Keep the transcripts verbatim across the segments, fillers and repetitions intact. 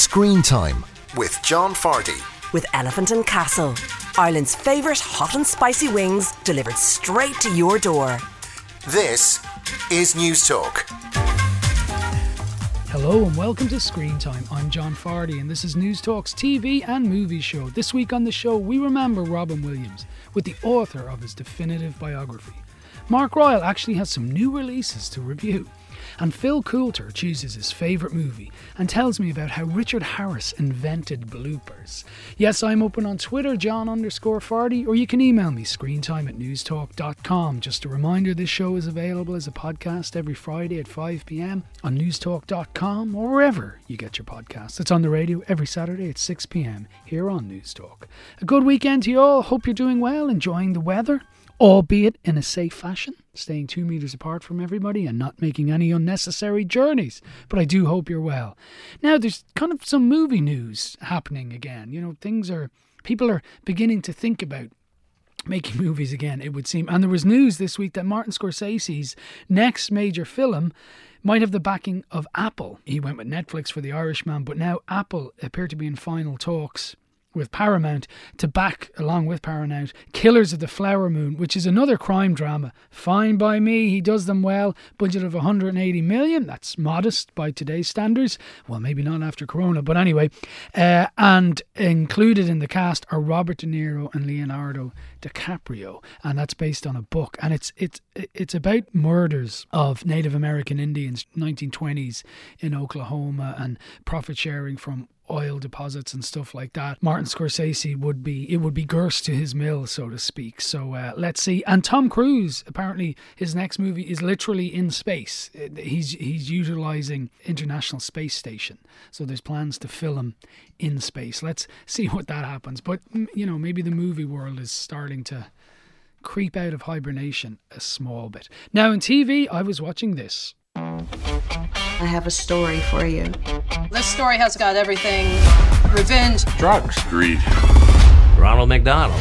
Screen Time with John Fardy. With Elephant and Castle, Ireland's favourite hot and spicy wings delivered straight to your door. This is News Talk. Hello and welcome to Screen Time. I'm John Fardy and this is News Talk's T V and movie show. This week on the show we remember Robin Williams with the author of his definitive biography. Mark Ryle actually has some new releases to review. And Phil Coulter chooses his favourite movie and tells me about how Richard Harris invented bloopers. Yes, I'm open on Twitter, John underscore Fardy, or you can email me, screentime at newstalk dot com. Just a reminder, this show is available as a podcast every Friday at five p.m. on newstalk dot com or wherever you get your podcasts. It's on the radio every Saturday at six p.m. here on News Talk. A good weekend to you all. Hope you're doing well, enjoying the weather, albeit in a safe fashion, staying two metres apart from everybody and not making any unnecessary journeys. But I do hope you're well. Now, there's kind of some movie news happening again. You know, things are, people are beginning to think about making movies again, it would seem. And there was news this week that Martin Scorsese's next major film might have the backing of Apple. He went with Netflix for The Irishman, but now Apple appear to be in final talks with Paramount to back, along with Paramount, Killers of the Flower Moon, which is another crime drama. Fine by me, he does them well. Budget of one hundred eighty million, that's modest by today's standards. Well, maybe not after Corona, but anyway. Uh, and included in the cast are Robert De Niro and Leonardo DiCaprio, and that's based on a book. And it's it's it's about murders of Native American Indians, nineteen twenties in Oklahoma, and profit sharing from oil deposits and stuff like that. Martin Scorsese would be, it would be Gerst to his mill, so to speak. So uh, let's see. And Tom Cruise, apparently his next movie is literally in space. He's he's utilising International Space Station. So there's plans to film in space. Let's see what that happens. But, you know, maybe the movie world is starting to creep out of hibernation a small bit. Now in T V, I was watching this. I have a story for you. This story has got everything. Revenge. Drugs. Greed. Ronald McDonald.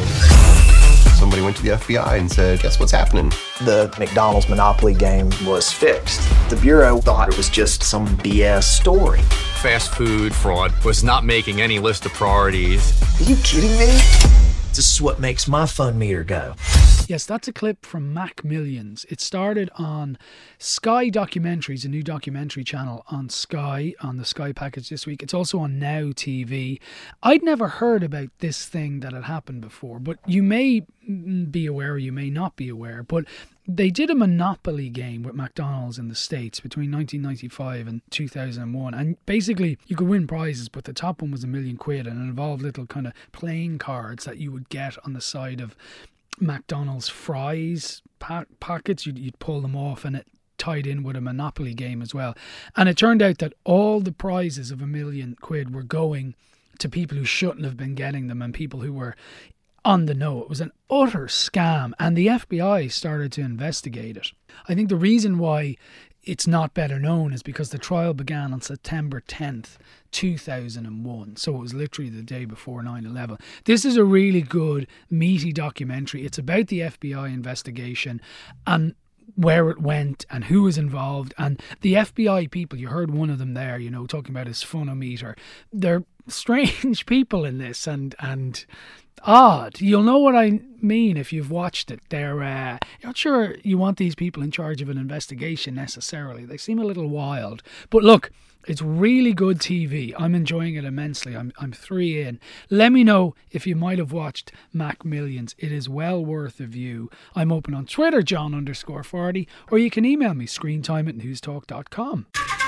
Somebody went to the F B I and said, guess what's happening? The McDonald's Monopoly game was fixed. The Bureau thought it was just some B S story. Fast food fraud was not making any list of priorities. Are you kidding me? This is what makes my fun meter go. Yes, that's a clip from Mac Millions. It started on Sky Documentaries, a new documentary channel on Sky, on the Sky package this week. It's also on Now T V. I'd never heard about this thing that had happened before, but you may be aware or you may not be aware, but they did a Monopoly game with McDonald's in the States between nineteen ninety-five and two thousand one. And basically, you could win prizes, but the top one was a million quid and it involved little kind of playing cards that you would get on the side of McDonald's fries pa- packets. You'd, you'd pull them off and it tied in with a Monopoly game as well. And it turned out that all the prizes of a million quid were going to people who shouldn't have been getting them and people who were on the know. It was an utter scam and the F B I started to investigate it. I think the reason why it's not better known is because the trial began on September tenth, two thousand one. So it was literally the day before nine eleven. This is a really good, meaty documentary. It's about the F B I investigation and where it went and who was involved. And the F B I people, you heard one of them there, you know, talking about his phonometer. They're strange people in this and and odd. You'll know what I mean if you've watched it. They're uh, you're not sure you want these people in charge of an investigation necessarily. They seem a little wild. But look, it's really good T V. I'm enjoying it immensely. I'm I'm three in. Let me know if you might have watched Mac Millions. It is well worth a view. I'm open on Twitter, John underscore Fardy, or you can email me, screentime at newstalk dot com.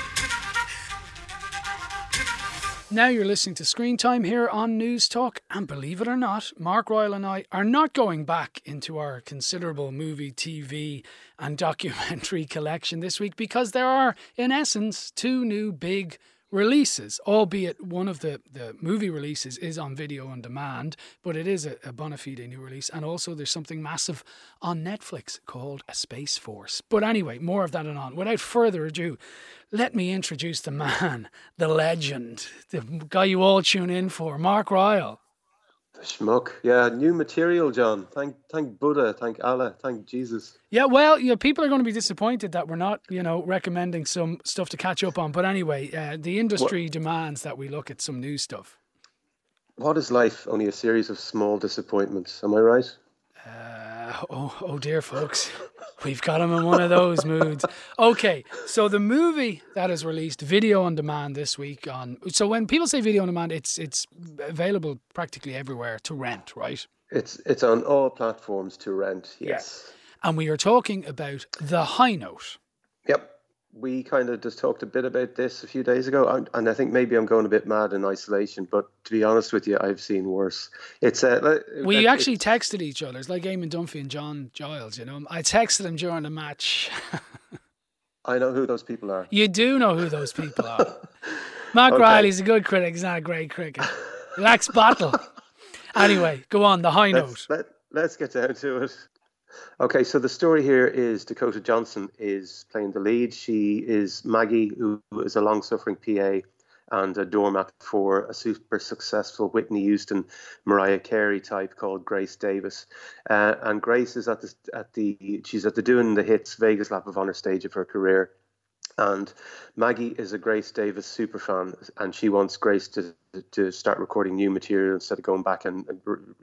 Now you're listening to Screen Time here on News Talk, and believe it or not, Mark Ryle and I are not going back into our considerable movie, T V and documentary collection this week because there are, in essence, two new big releases, albeit one of the, the movie releases is on video on demand, but it is a, a bona fide new release. And also there's something massive on Netflix called A Space Force. But anyway, more of that and on. Without further ado, let me introduce the man, the legend, the guy you all tune in for, Mark Ryle. Schmuck. Yeah, new material, John. Thank thank Buddha, thank Allah, thank Jesus. Yeah, well, you know, people are going to be disappointed that we're not, you know, recommending some stuff to catch up on. But anyway, uh, the industry what? demands that we look at some new stuff. What is life? Only a series of small disappointments. Am I right? Uh, oh, oh dear, folks. We've got him in one of those moods. Okay, so the movie that is released, video on demand this week on... So when people say video on demand, it's it's available practically everywhere to rent, right? It's it's on all platforms to rent, yes. Yeah. And we are talking about The High Note. Yep. We kind of just talked a bit about this a few days ago, and I think maybe I'm going a bit mad in isolation, but to be honest with you, I've seen worse. It's uh, We actually texted each other. It's like Eamon Dunphy and John Giles, you know. I texted him during the match. I know who those people are. You do know who those people are. Mark okay. Riley's a good critic. He's not a great critic. He lacks battle. Anyway, go on, The High let's, Note. Let, let's get down to it. Okay, so the story here is Dakota Johnson is playing the lead. She is Maggie, who is a long-suffering P A and a doormat for a super successful Whitney Houston, Mariah Carey type called Grace Davis. Uh, and Grace is at the at the she's at the Doing the Hits Vegas Lap of Honor stage of her career. And Maggie is a Grace Davis super fan, and she wants Grace to to start recording new material instead of going back and, and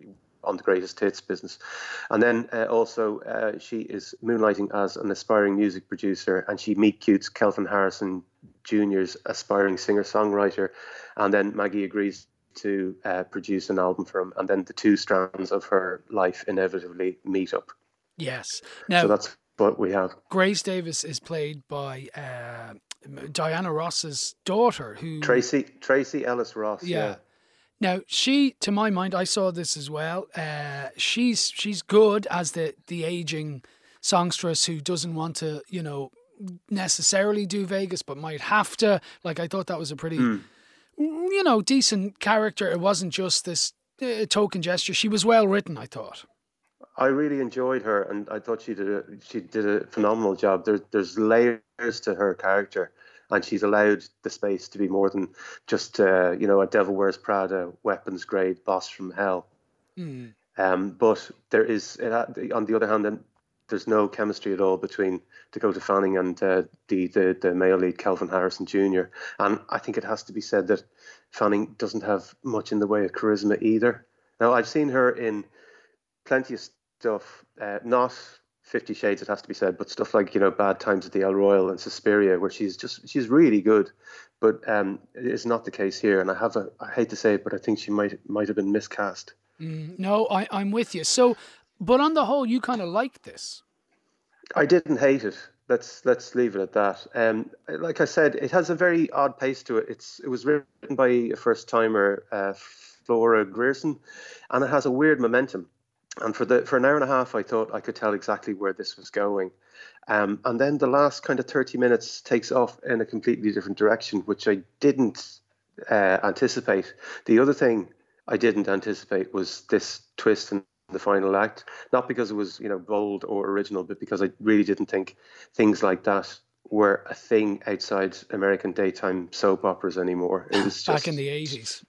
on the greatest hits business. And then uh, also uh, she is moonlighting as an aspiring music producer, and she meet cutes Kelvin Harrison Junior's aspiring singer-songwriter, and then Maggie agrees to uh, produce an album for him, and then the two strands of her life inevitably meet up. Yes. Now, so that's what we have. Grace Davis is played by uh, Diana Ross's daughter, who Tracy Tracy Ellis Ross. Yeah. yeah. Now, she, to my mind, I saw this as well. Uh, she's she's good as the, the aging songstress who doesn't want to, you know, necessarily do Vegas, but might have to. Like, I thought that was a pretty, mm. you know, decent character. It wasn't just this uh, token gesture. She was well written, I thought. I really enjoyed her, and I thought she did a, she did a phenomenal job. There, there's layers to her character, and she's allowed the space to be more than just, uh, you know, a Devil Wears Prada, weapons grade boss from hell. Mm. Um, but there is, it, on the other hand, then there's no chemistry at all between Dakota Fanning and uh, the, the the male lead, Kelvin Harrison Junior And I think it has to be said that Fanning doesn't have much in the way of charisma either. Now, I've seen her in plenty of stuff, uh, not Fifty Shades, it has to be said, but stuff like, you know, Bad Times at the El Royale and Suspiria, where she's just, she's really good. But um, it's not the case here. And I have a, I hate to say it, but I think she might might have been miscast. Mm, no, I, I'm with you. So, but on the whole, you kind of liked this. I didn't hate it. Let's let's leave it at that. Um, like I said, it has a very odd pace to it. It's it was written by a first timer, uh, Flora Grierson, and it has a weird momentum. And for the for an hour and a half, I thought I could tell exactly where this was going. Um, and then the last kind of thirty minutes takes off in a completely different direction, which I didn't uh, anticipate. The other thing I didn't anticipate was this twist in the final act, not because it was, you know, bold or original, but because I really didn't think things like that were a thing outside American daytime soap operas anymore. It was just, back in the eighties.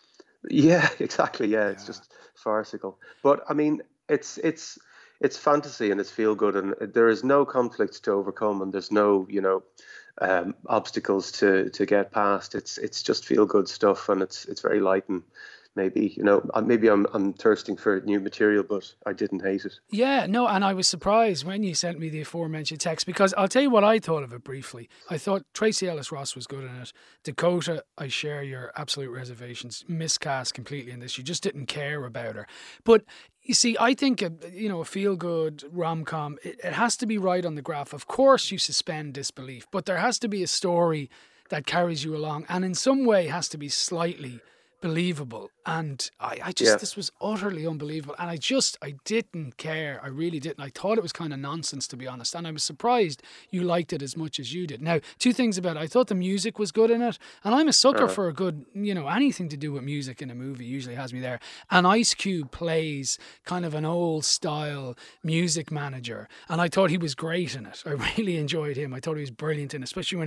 Yeah, exactly. Yeah, yeah, it's just farcical. But I mean, it's it's it's fantasy and it's feel good, and there is no conflict to overcome, and there's no, you know, um, obstacles to to get past. It's it's just feel good stuff, and it's it's very light, and maybe, you know, maybe I'm I'm thirsting for new material, but I didn't hate it. Yeah, no, and I was surprised when you sent me the aforementioned text, because I'll tell you what I thought of it briefly. I thought Tracy Ellis Ross was good in it. Dakota, I share your absolute reservations. Miscast completely in this. You just didn't care about her. But you see, I think, a, you know, a feel-good rom-com, it, it has to be right on the graph. Of course you suspend disbelief, but there has to be a story that carries you along, and in some way has to be slightly believable. And I, I just, yeah. this was utterly unbelievable. And I just, I didn't care. I really didn't. I thought it was kind of nonsense, to be honest. And I was surprised you liked it as much as you did. Now, two things about it. I thought the music was good in it. And I'm a sucker uh-huh. for a good, you know, anything to do with music in a movie usually has me there. And Ice Cube plays kind of an old style music manager. And I thought he was great in it. I really enjoyed him. I thought he was brilliant in it, especially when he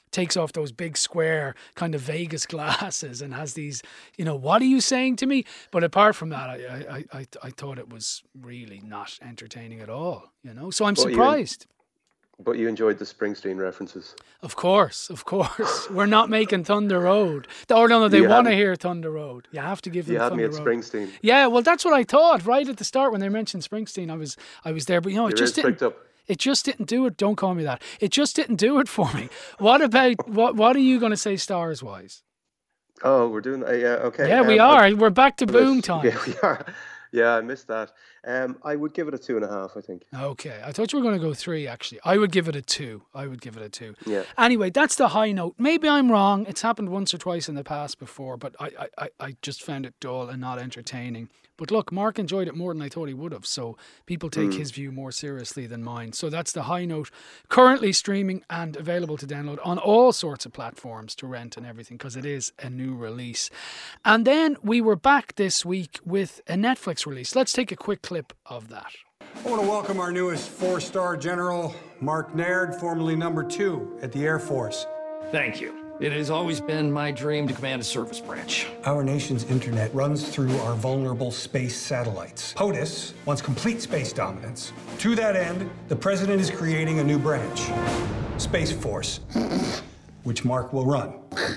takes off those big square kind of Vegas glasses and has these, you know, what are you saying to me? But apart from that, I I, I, I thought it was really not entertaining at all, you know. So I'm But you- surprised. But you enjoyed the Springsteen references. Of course, of course. We're not making Thunder Road. Or no, no, they You want to hadn't- hear Thunder Road. You have to give them You had Thunder me at Road. Springsteen. Yeah, well, that's what I thought right at the start when they mentioned Springsteen. I was, I was there, but you know, it Your just ears didn't. pricked up. It just didn't do it. Don't call me that. It just didn't do it for me. What about what? What are you going to say, stars wise? Oh, we're doing. Uh, yeah, okay. Yeah, we um, are. I- We're back to boom time. Yeah, we are. Yeah, I missed that. Um, I would give it a two and a half. I think. Okay, I thought you were going to go three, actually. I would give it a two. I would give it a two. Yeah. Anyway, that's the high note. Maybe I'm wrong. It's happened once or twice in the past before, but I, I, I- I just found it dull and not entertaining. But look, Mark enjoyed it more than I thought he would have, so people take his view more seriously than mine. So that's the high note. Currently streaming and available to download on all sorts of platforms to rent and everything, because it is a new release. And then we were back this week with a Netflix release. Let's take a quick clip of that. I want to welcome our newest four-star general, Mark Naird, formerly number two at the Air Force. Thank you. It has always been my dream to command a service branch. Our nation's internet runs through our vulnerable space satellites. POTUS wants complete space dominance. To that end, the president is creating a new branch, Space Force, which Mark will run.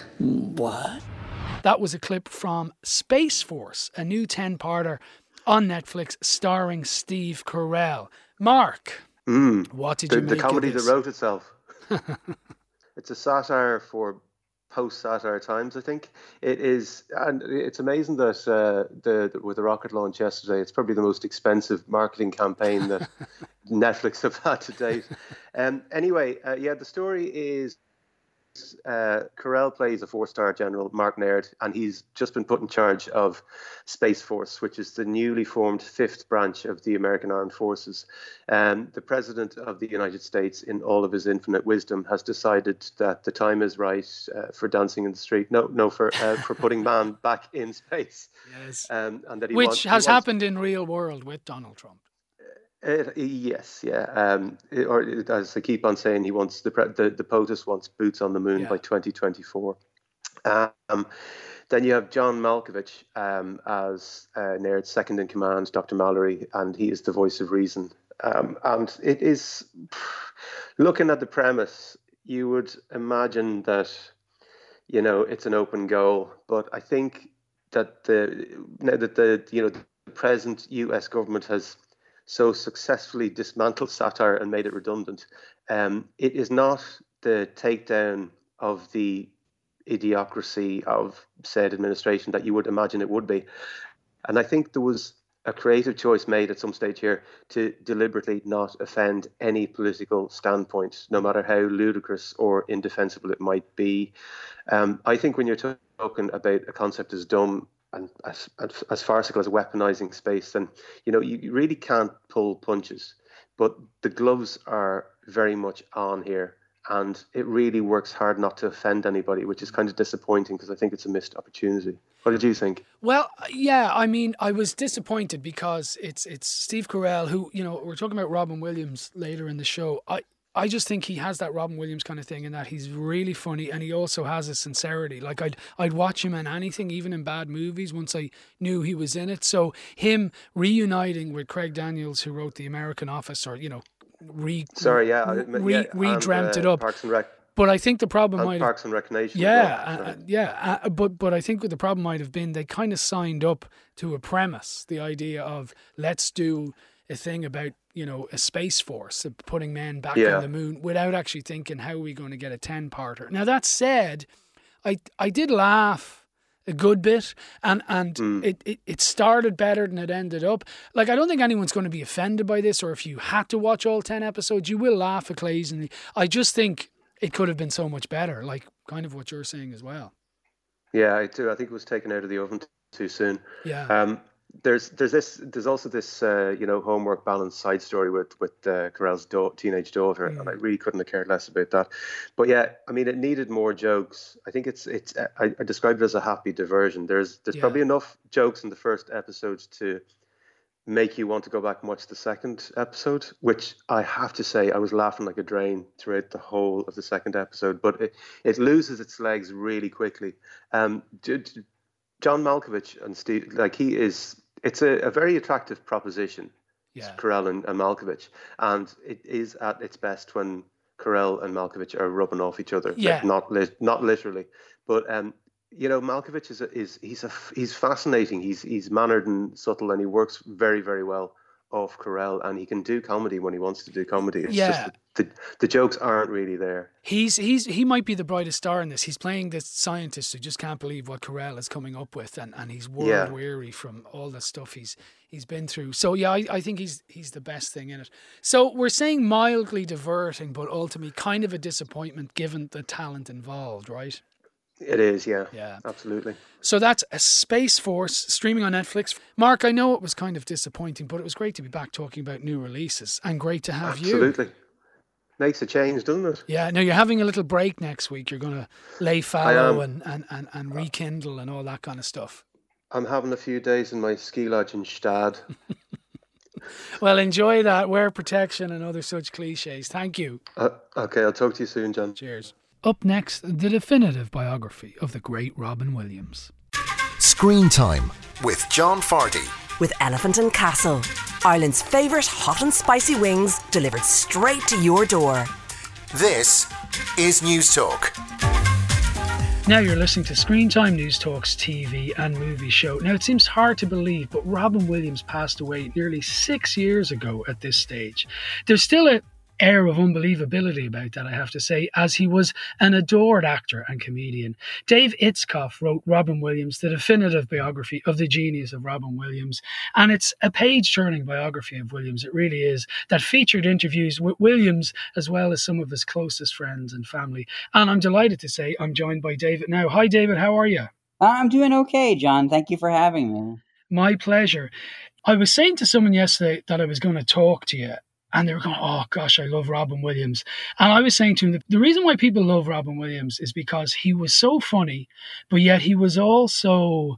What? That was a clip from Space Force, a new ten-parter on Netflix starring Steve Carell. Mark, Mm. what did the, you the make comedy of this? that wrote itself. It's a satire for post-satire times, I think. It is, and it's amazing that uh, the, the with the rocket launch yesterday, it's probably the most expensive marketing campaign that Netflix have had to date. Um, anyway, uh, yeah, the story is uh, Carell plays a four-star general, Mark Naird, and he's just been put in charge of Space Force, which is the newly formed fifth branch of the American Armed Forces. Um, the President of the United States, in all of his infinite wisdom, has decided that the time is right uh, for dancing in the street. No, no, for uh, for putting man back in space. Yes, um, and that he which wants, he has wants, happened in real world with Donald Trump. It, yes, yeah. Um, it- or it- as I keep on saying, he wants the pre- the, the POTUS wants boots on the moon Yeah. by twenty twenty-four. Um, then you have John Malkovich um, as uh, Naird's second in command, Doctor Mallory, and he is the voice of reason. Um, and it is, looking at the premise, you would imagine that, you know, it's an open goal. But I think that the now that the you know the present U S government has so successfully dismantled satire and made it redundant. Um, it is not the takedown of the idiocracy of said administration that you would imagine it would be. And I think there was a creative choice made at some stage here to deliberately not offend any political standpoint, no matter how ludicrous or indefensible it might be. Um, I think when you're talking about a concept as dumb and as, as, as farcical as weaponizing space, then, you know, you, you really can't pull punches. But the gloves are very much on here. And it really works hard not to offend anybody, which is kind of disappointing because I think it's a missed opportunity. What did you think? Well, yeah, I mean, I was disappointed because it's it's Steve Carell, who, you know, we're talking about Robin Williams later in the show. I, I just think he has that Robin Williams kind of thing in that he's really funny and he also has a sincerity. Like I'd I'd watch him in anything, even in bad movies, once I knew he was in it. So him reuniting with Craig Daniels, who wrote The American Office, or, you know, re Sorry, yeah, re, yeah re-dreamt and, it uh, up. Parks and Rec. But I think the problem and might Parks and Recreation. yeah, well. uh, yeah. Uh, but but I think what the problem might have been, they kind of signed up to a premise, the idea of let's do a thing about, you know, a space force, of putting men back Yeah. on the moon, without actually thinking how are we going to get a ten-parter. Now that said, I I did laugh a good bit, and and Mm. it, it it started better than it ended up. Like, I don't think anyone's going to be offended by this, or if you had to watch all ten episodes, you will laugh occasionally. I just think it could have been so much better, like kind of what you're saying as well. Yeah, I do. I think it was taken out of the oven t- too soon. Yeah. Um, there's there's this there's also this uh, you know homework balance side story with with uh, Carell's da- teenage daughter, Mm. and I really couldn't have cared less about that. But yeah, I mean, it needed more jokes. I think it's it's I, I described it as a happy diversion. There's there's Yeah. probably enough jokes in the first episode to make you want to go back and watch the second episode, which I have to say I was laughing like a drain throughout the whole of the second episode, but it, it loses its legs really quickly. Um, John Malkovich and Steve, like he is, it's a, a very attractive proposition, yeah. Carell and, and Malkovich, and it is at its best when Carell and Malkovich are rubbing off each other, yeah. like not li- not literally, but um, you know, Malkovich is a, is he's a he's fascinating. He's he's mannered and subtle, and he works very very well off Carell, and he can do comedy when he wants to do comedy. It's yeah. just the, the the jokes aren't really there. He's he's he might be the brightest star in this. He's playing this scientist who just can't believe what Carell is coming up with, and, and he's world yeah. weary from all the stuff he's he's been through. So yeah, I, I think he's he's the best thing in it. So we're saying mildly diverting, but ultimately kind of a disappointment given the talent involved, right? It is, yeah. Yeah. Absolutely. So that's a Space Force streaming on Netflix. Mark, I know it was kind of disappointing, but it was great to be back talking about new releases and great to have Absolutely. you. Absolutely. Makes a change, doesn't it? Yeah. Now you're having a little break next week. You're going to lay fallow and, and, and, and rekindle and all that kind of stuff. I'm having a few days in my ski lodge in Stad. Well, enjoy that. Wear protection and other such cliches. Thank you. Uh, okay, I'll talk to you soon, John. Cheers. Up next, the definitive biography of the great Robin Williams. Screen Time with John Fardy. With Elephant and Castle, Ireland's favourite hot and spicy wings delivered straight to your door. This is News Talk. Now you're listening to Screen Time, News Talk's T V and movie show. Now it seems hard to believe, but Robin Williams passed away nearly six years ago at this stage. There's still a air of unbelievability about that, I have to say, as he was an adored actor and comedian. Dave Itzkoff wrote Robin Williams, the definitive biography of the genius of Robin Williams, and it's a page-turning biography of Williams, it really is, that featured interviews with Williams as well as some of his closest friends and family. And I'm delighted to say I'm joined by David now. Hi David, how are you? I'm doing okay, John. Thank you for having me. My pleasure. I was saying to someone yesterday that I was going to talk to you, and they were going, oh gosh, I love Robin Williams. And I was saying to him that the reason why people love Robin Williams is because he was so funny, but yet he was also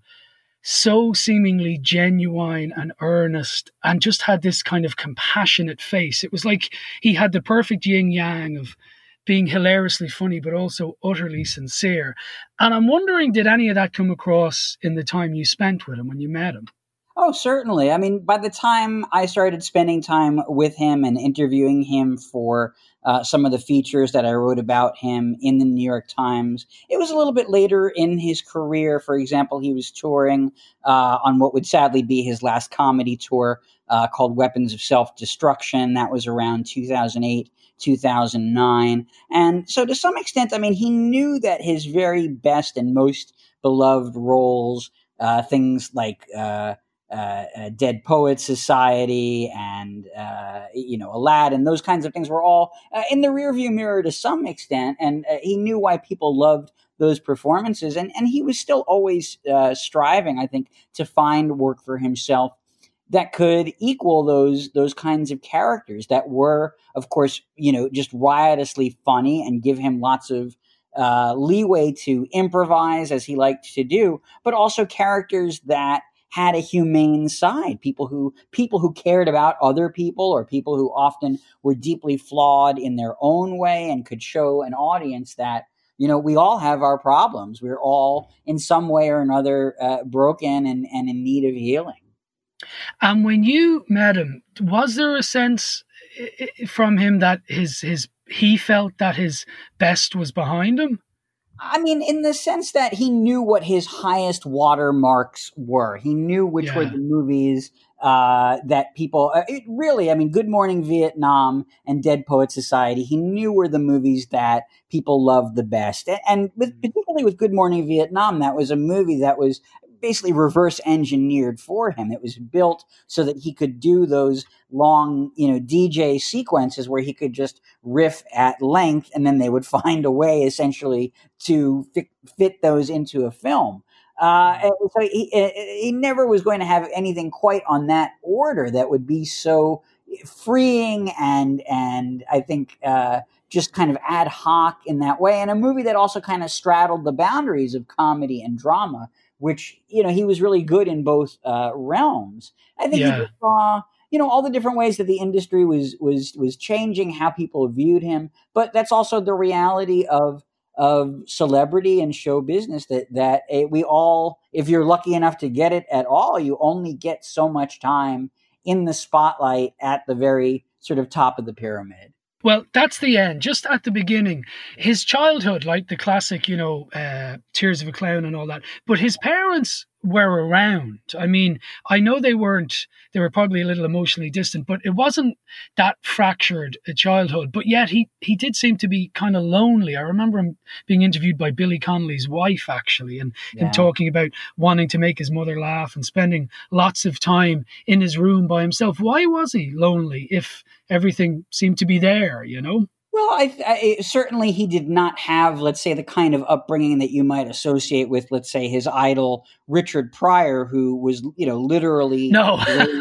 so seemingly genuine and earnest and just had this kind of compassionate face. It was like he had the perfect yin-yang of being hilariously funny, but also utterly sincere. And I'm wondering, did any of that come across in the time you spent with him when you met him? Oh, certainly. I mean, by the time I started spending time with him and interviewing him for uh, some of the features that I wrote about him in the New York Times, it was a little bit later in his career. For example, he was touring uh, on what would sadly be his last comedy tour uh, called Weapons of Self-Destruction. That was around two thousand eight, two thousand nine. And so to some extent, I mean, he knew that his very best and most beloved roles, uh, things like uh, Uh, uh, Dead Poets Society and, uh, you know, Aladdin, those kinds of things were all uh, in the rearview mirror to some extent. And uh, he knew why people loved those performances. And, and he was still always uh, striving, I think, to find work for himself that could equal those those kinds of characters that were, of course, you know, just riotously funny and give him lots of uh, leeway to improvise as he liked to do, but also characters that had a humane side, people who people who cared about other people or people who often were deeply flawed in their own way and could show an audience that, you know, we all have our problems. We're all in some way or another uh, broken and, and in need of healing. And when you met him, was there a sense from him that his his he felt that his best was behind him? I mean, in the sense that he knew what his highest watermarks were. He knew which yeah. were the movies uh, that people uh, it really, I mean, Good Morning Vietnam and Dead Poets Society, he knew were the movies that people loved the best. And, and with, particularly with Good Morning Vietnam, that was a movie that was basically reverse engineered for him. It was built so that he could do those long, you know, D J sequences where he could just riff at length, and then they would find a way essentially to fit, fit those into a film. Uh, so he, he never was going to have anything quite on that order that would be so freeing and and I think uh, just kind of ad hoc in that way, and a movie that also kind of straddled the boundaries of comedy and drama, which, you know, he was really good in both uh, realms. I think Yeah. he saw, you know, all the different ways that the industry was was was changing how people viewed him, but that's also the reality of of celebrity and show business, that that it, we all, if you're lucky enough to get it at all, you only get so much time in the spotlight at the very sort of top of the pyramid. Well, that's the end. Just at the beginning, his childhood, like the classic, you know, uh, Tears of a Clown and all that. But his parents were around. I mean, I know they weren't, they were probably a little emotionally distant, but it wasn't that fractured a childhood. But yet he, he did seem to be kind of lonely. I remember him being interviewed by Billy Connolly's wife, actually, and Yeah. him talking about wanting to make his mother laugh and spending lots of time in his room by himself. Why was he lonely if everything seemed to be there, you know? Well, I, I certainly he did not have, let's say, the kind of upbringing that you might associate with, let's say, his idol Richard Pryor, who was, you know, literally No.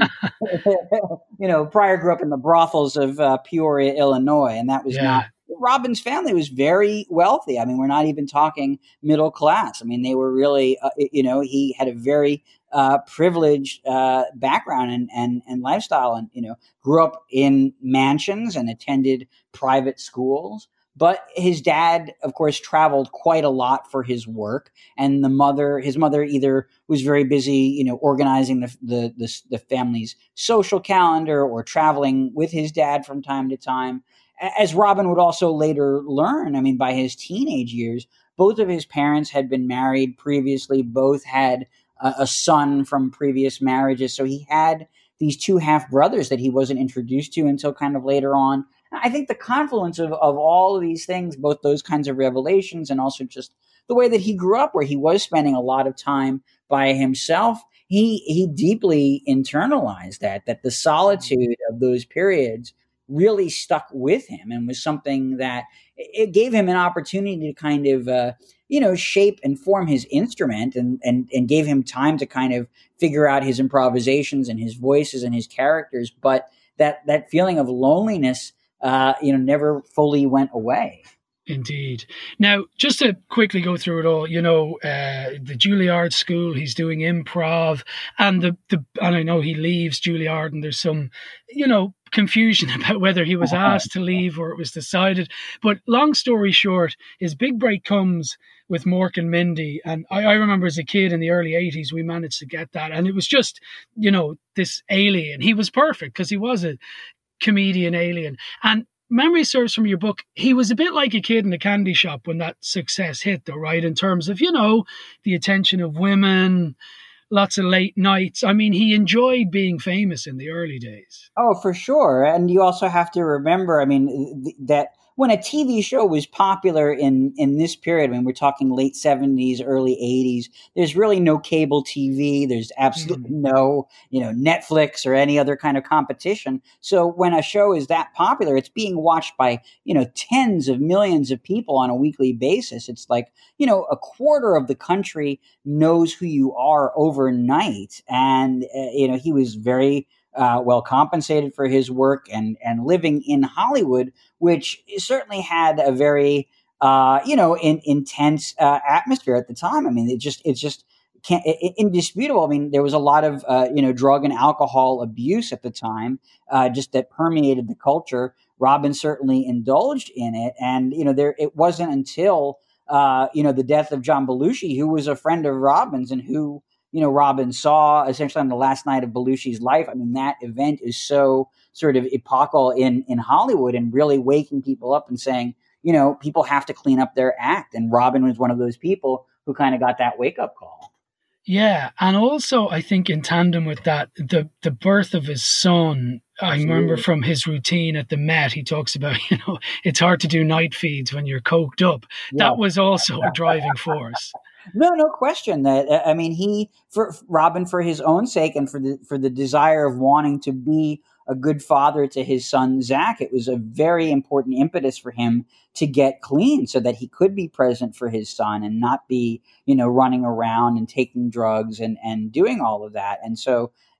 you know, Pryor grew up in the brothels of uh, Peoria, Illinois, and that was Yeah. not. Robin's family was very wealthy. I mean, we're not even talking middle class. I mean, they were really, uh, you know, he had a very uh, privileged uh, background and, and and lifestyle, and, you know, grew up in mansions and attended private schools. But his dad, of course, traveled quite a lot for his work, and the mother, his mother, either was very busy, you know, organizing the the the, the family's social calendar or traveling with his dad from time to time. As Robin would also later learn, I mean, by his teenage years, both of his parents had been married previously. Both had a, a son from previous marriages. So he had these two half brothers that he wasn't introduced to until kind of later on. I think the confluence of, of all of these things, both those kinds of revelations and also just the way that he grew up, where he was spending a lot of time by himself, he he deeply internalized that, that the solitude of those periods really stuck with him and was something that it gave him an opportunity to kind of, uh, you know, shape and form his instrument, and, and, and gave him time to kind of figure out his improvisations and his voices and his characters. But that, that feeling of loneliness, uh, you know, never fully went away. Indeed. Now, just to quickly go through it all, you know, uh, the Juilliard School, he's doing improv, and the, the and I know he leaves Juilliard, and there's some, you know, confusion about whether he was asked to leave or it was decided. But long story short, his big break comes with Mork and Mindy. And I, I remember as a kid in the early eighties, we managed to get that. And it was just, you know, this alien. He was perfect because he was a comedian alien. And memory serves from your book, he was a bit like a kid in a candy shop when that success hit, though, right? In terms of, you know, the attention of women, lots of late nights. I mean, he enjoyed being famous in the early days. Oh, for sure. And you also have to remember, I mean, th- that when a T V show was popular in, in this period, I mean, we're talking late seventies, early eighties, there's really no cable T V. There's absolutely mm-hmm. no, you know, Netflix or any other kind of competition. So when a show is that popular, it's being watched by, you know, tens of millions of people on a weekly basis. It's like, you know, a quarter of the country knows who you are overnight. And, uh, you know, he was very Uh, well compensated for his work and and living in Hollywood, which certainly had a very uh, you know in, intense uh, atmosphere at the time. I mean, it just it's just can't it, indisputable. I mean, there was a lot of uh, you know drug and alcohol abuse at the time, uh, just that permeated the culture. Robin certainly indulged in it, and you know there it wasn't until uh, you know the death of John Belushi, who was a friend of Robin's and who. You know, Robin saw essentially on the last night of Belushi's life. I mean, that event is so sort of epochal in, in Hollywood and really waking people up and saying, you know, people have to clean up their act. And Robin was one of those people who kind of got that wake up call. Yeah. And also, I think in tandem with that, the, the birth of his son, I Absolutely. remember from his routine at the Met, he talks about, you know, it's hard to do night feeds when you're coked up. Yeah. That was also a driving force. No, no question. That I mean, he for Robin, for his own sake, and for the for the desire of wanting to be a good father to his son Zach, it was a very important impetus for him to get clean, so that he could be present for his son and not be, you know, running around and taking drugs and and doing all of that. And so,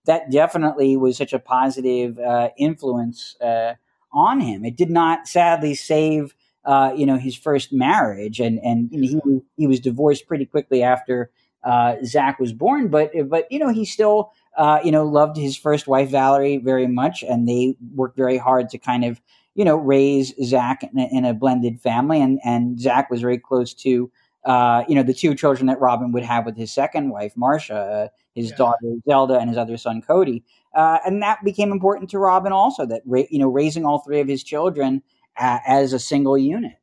that definitely was such a positive uh, influence uh, on him. It did not, sadly, save uh, you know his first marriage, and and you know, he he was divorced pretty quickly after uh, Zach was born. But but you know he still uh, you know loved his first wife Valerie very much, and they worked very hard to kind of you know raise Zach in a, in a blended family, and and Zach was very close to uh, you know the two children that Robin would have with his second wife Marcia, uh, his yeah. daughter Zelda, and his other son Cody. Uh, and that became important to Robin also, that, ra- you know, raising all three of his children uh, as a single unit.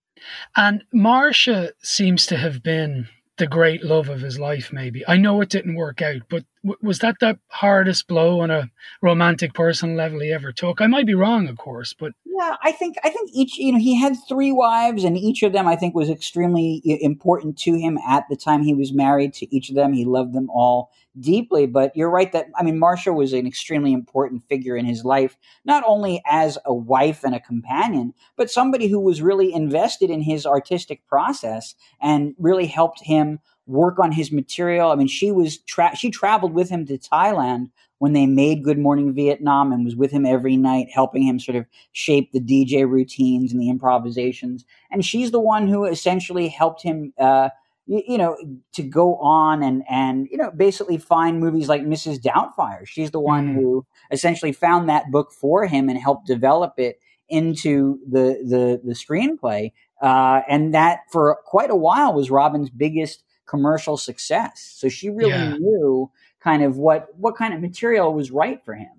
And Marcia seems to have been the great love of his life, maybe. I know it didn't work out, but w- was that the hardest blow on a romantic personal level he ever took? I might be wrong, of course, but... Yeah, I think I think each, you know, he had three wives, and each of them, I think, was extremely important to him at the time he was married to each of them. He loved them all deeply, but you're right that, I mean, Marcia was an extremely important figure in his life, not only as a wife and a companion, but somebody who was really invested in his artistic process and really helped him work on his material. I mean, she was tra- she traveled with him to Thailand when they made Good Morning Vietnam and was with him every night, helping him sort of shape the D J routines and the improvisations. And she's the one who essentially helped him, uh, you, you know, to go on and, and, you know, basically find movies like Missus Doubtfire. She's the one mm-hmm. who essentially found that book for him and helped develop it into the, the, the screenplay. Uh, and that for quite a while was Robin's biggest commercial success. So she really yeah. knew kind of what, what kind of material was right for him.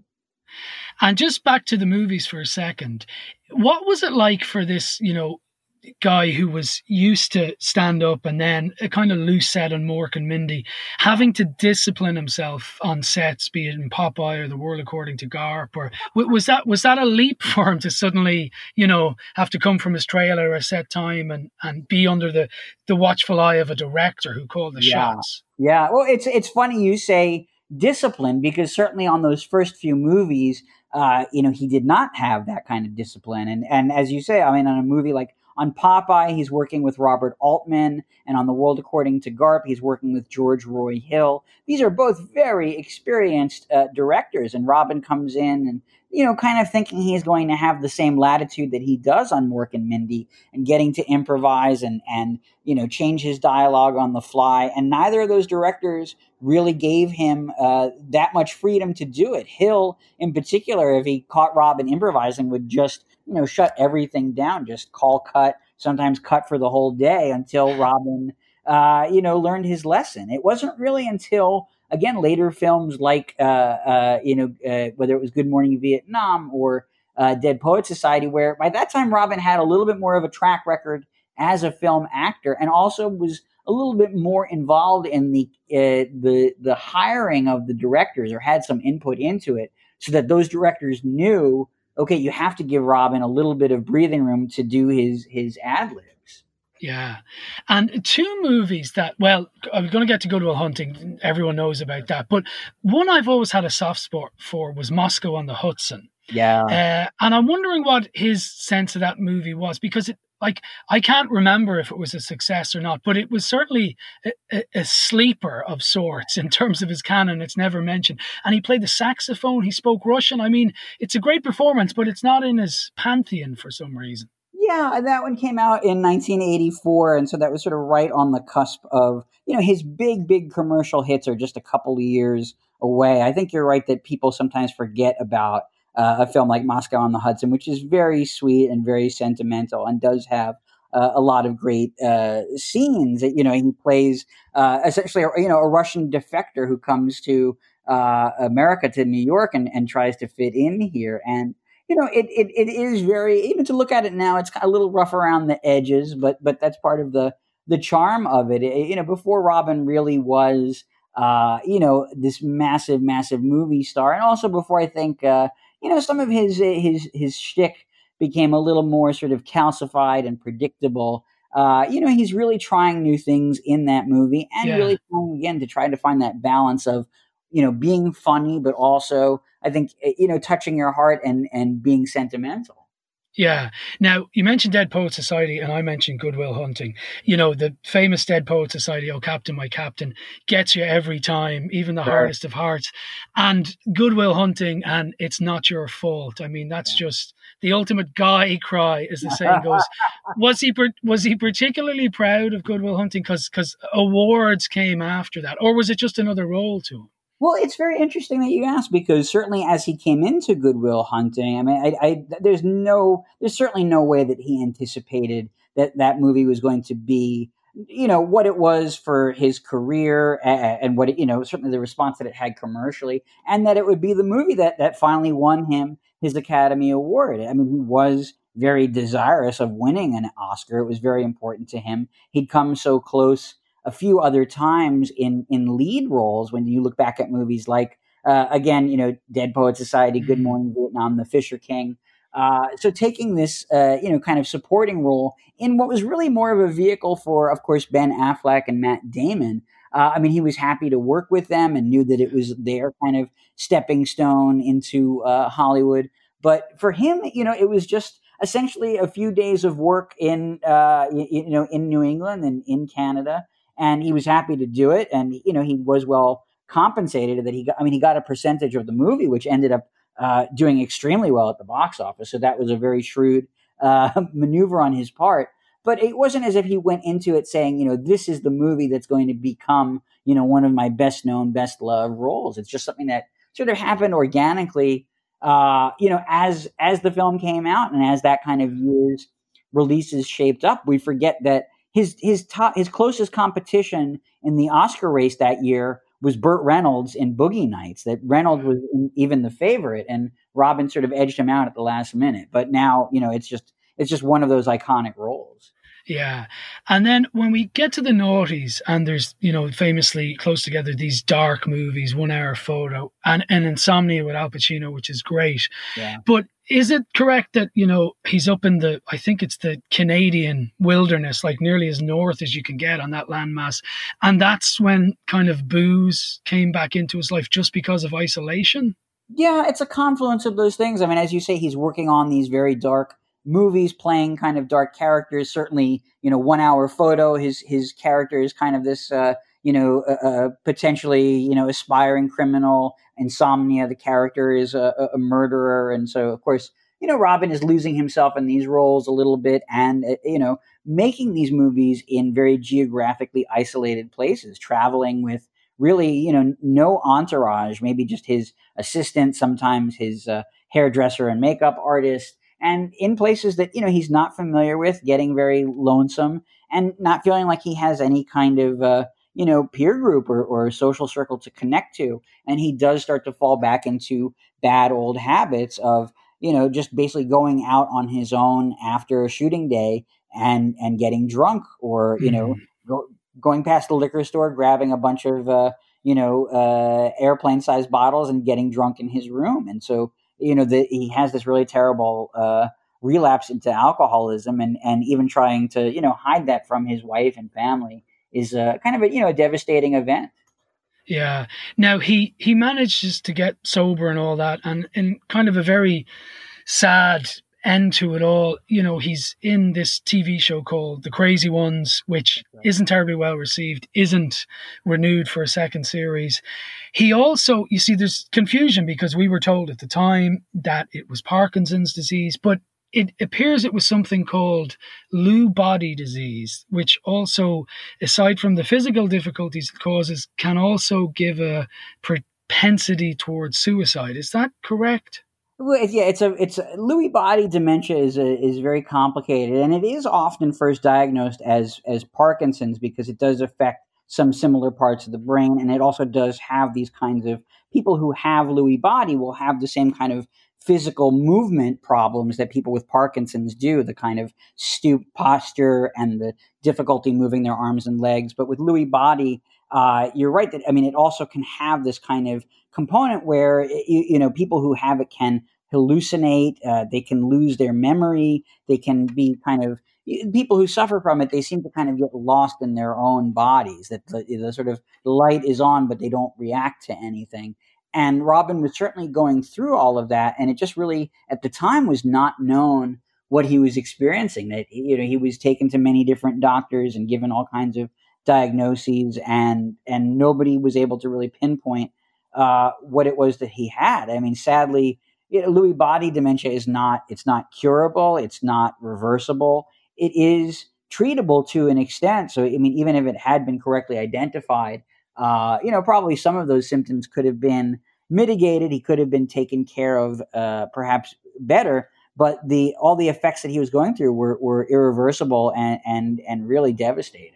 And just back to the movies for a second, what was it like for this, you know, guy who was used to stand up and then a kind of loose set on Mork and Mindy, having to discipline himself on sets, be it in Popeye or The World According to Garp, or was that was that a leap for him to suddenly, you know, have to come from his trailer a set time and, and be under the, the watchful eye of a director who called the yeah. shots? Yeah, well, it's it's funny you say discipline, because certainly on those first few movies, uh, you know, he did not have that kind of discipline. And and as you say, I mean, on a movie like on Popeye, he's working with Robert Altman, and on The World According to Garp, he's working with George Roy Hill. These are both very experienced uh, directors, and Robin comes in and, you know, kind of thinking he's going to have the same latitude that he does on Mork and Mindy, and getting to improvise and, and you know, change his dialogue on the fly. And neither of those directors really gave him uh, that much freedom to do it. Hill, in particular, if he caught Robin improvising, would just, you know, shut everything down, just call cut, sometimes cut for the whole day until Robin, uh, you know, learned his lesson. It wasn't really until, again, later films like, uh, uh, you know, uh, whether it was Good Morning Vietnam or uh, Dead Poets Society, where by that time Robin had a little bit more of a track record as a film actor, and also was a little bit more involved in the uh, the the hiring of the directors, or had some input into it, so that those directors knew, okay, you have to give Robin a little bit of breathing room to do his his ad libs. Yeah. And two movies that, well, I'm going to get to Good Will Hunting. Everyone knows about that. But one I've always had a soft spot for was Moscow on the Hudson. Yeah. Uh, and I'm wondering what his sense of that movie was, because it, like, I can't remember if it was a success or not, but it was certainly a, a, a sleeper of sorts in terms of his canon. It's never mentioned. And he played the saxophone. He spoke Russian. I mean, it's a great performance, but it's not in his pantheon for some reason. Yeah, that one came out in nineteen eighty-four, and so that was sort of right on the cusp of, you know, his big, big commercial hits are just a couple of years away. I think you're right that people sometimes forget about uh, a film like Moscow on the Hudson, which is very sweet and very sentimental, and does have uh, a lot of great uh, scenes. You know, he plays uh, essentially, you know, a Russian defector who comes to uh, America, to New York, and, and tries to fit in here. And you know, it, it it is very, even to look at it now, it's a little rough around the edges, but but that's part of the the charm of it. it you know, before Robin really was, uh, you know, this massive, massive movie star, and also before I think, uh, you know, some of his his his shtick became a little more sort of calcified and predictable. Uh, you know, he's really trying new things in that movie, and yeah. really trying again to try to find that balance of, you know, being funny, but also, I think, you know, touching your heart and, and being sentimental. Yeah. Now, you mentioned Dead Poet Society and I mentioned Good Will Hunting. You know, the famous Dead Poet Society, Oh Captain, My Captain, gets you every time, even the right. hardest of hearts. And Good Will Hunting and It's Not Your Fault. I mean, that's yeah. just the ultimate guy cry, as the saying goes. was he was he particularly proud of Good Will Hunting because because awards came after that? Or was it just another role to him? Well, it's very interesting that you asked, because certainly as he came into Good Will Hunting, I mean, I, I, there's no, there's certainly no way that he anticipated that that movie was going to be, you know, what it was for his career and, and what it, you know, certainly the response that it had commercially, and that it would be the movie that that finally won him his Academy Award. I mean, he was very desirous of winning an Oscar. It was very important to him. He'd come so close a few other times in, in lead roles when you look back at movies like, uh, again, you know, Dead Poet Society, Good Morning Vietnam, The Fisher King. Uh, so taking this, uh, you know, kind of supporting role in what was really more of a vehicle for, of course, Ben Affleck and Matt Damon. Uh, I mean, he was happy to work with them and knew that it was their kind of stepping stone into uh, Hollywood. But for him, you know, it was just essentially a few days of work in, uh, you, you know, in New England and in Canada. And he was happy to do it. And, you know, he was well compensated that he got, I mean, he got a percentage of the movie, which ended up uh, doing extremely well at the box office. So that was a very shrewd uh, maneuver on his part. But it wasn't as if he went into it saying, you know, this is the movie that's going to become, you know, one of my best known, best loved roles. It's just something that sort of happened organically, uh, you know, as, as the film came out and as that kind of year's releases shaped up. We forget that His his top his closest competition in the Oscar race that year was Burt Reynolds in Boogie Nights. That Reynolds was even the favorite, and Robin sort of edged him out at the last minute. But now, you know, it's just it's just one of those iconic roles. Yeah. And then when we get to the noughties, and there's, you know, famously close together these dark movies, One Hour Photo and, and Insomnia with Al Pacino, which is great. Yeah. But is it correct that, you know, he's up in the, I think it's the Canadian wilderness, like nearly as north as you can get on that landmass. And that's when kind of booze came back into his life just because of isolation? Yeah, it's a confluence of those things. I mean, as you say, he's working on these very dark movies, playing kind of dark characters. Certainly, you know, One Hour Photo, his his character is kind of this, uh, you know, uh, uh, potentially, you know, aspiring criminal. Insomnia, the character is a, a murderer. And so, of course, you know, Robin is losing himself in these roles a little bit and, uh, you know, making these movies in very geographically isolated places, traveling with really, you know, no entourage, maybe just his assistant, sometimes his uh, hairdresser and makeup artist, and in places that, you know, he's not familiar with, getting very lonesome and not feeling like he has any kind of, uh, you know, peer group or, or social circle to connect to. And he does start to fall back into bad old habits of, you know, just basically going out on his own after a shooting day and, and getting drunk or, you know, mm-hmm. go, going past the liquor store, grabbing a bunch of, uh, you know, uh, airplane sized bottles and getting drunk in his room. And so, you know, the, he has this really terrible uh, relapse into alcoholism and, and even trying to, you know, hide that from his wife and family is a, kind of a, you know, a devastating event. Yeah. Now, he, he manages to get sober and all that, and in kind of a very sad end to it all, you know, he's in this T V show called The Crazy Ones, which isn't terribly well received, isn't renewed for a second series. He also, you see, there's confusion because we were told at the time that it was Parkinson's disease, but it appears it was something called Lewy body disease, which also, aside from the physical difficulties it causes, can also give a propensity towards suicide. Is that correct? Well, yeah, it's a it's a, Lewy body dementia is a, is very complicated, and it is often first diagnosed as as Parkinson's because it does affect some similar parts of the brain, and it also does have these kinds of people who have Lewy body will have the same kind of physical movement problems that people with Parkinson's do, the kind of stooped posture and the difficulty moving their arms and legs. But with Lewy body, uh, you're right that, I mean, it also can have this kind of component where, you, you know, people who have it can hallucinate, uh, they can lose their memory, they can be kind of, people who suffer from it, they seem to kind of get lost in their own bodies, that the, the sort of light is on, but they don't react to anything. And Robin was certainly going through all of that. And it just really, at the time, was not known what he was experiencing, that, you know, he was taken to many different doctors and given all kinds of diagnoses, and and nobody was able to really pinpoint uh, what it was that he had. I mean, sadly, you know, Lewy body dementia is not, it's not curable, it's not reversible. It is treatable to an extent. So, I mean, even if it had been correctly identified, uh, you know, probably some of those symptoms could have been mitigated. He could have been taken care of uh, perhaps better. But the all the effects that he was going through were, were irreversible and, and and really devastating.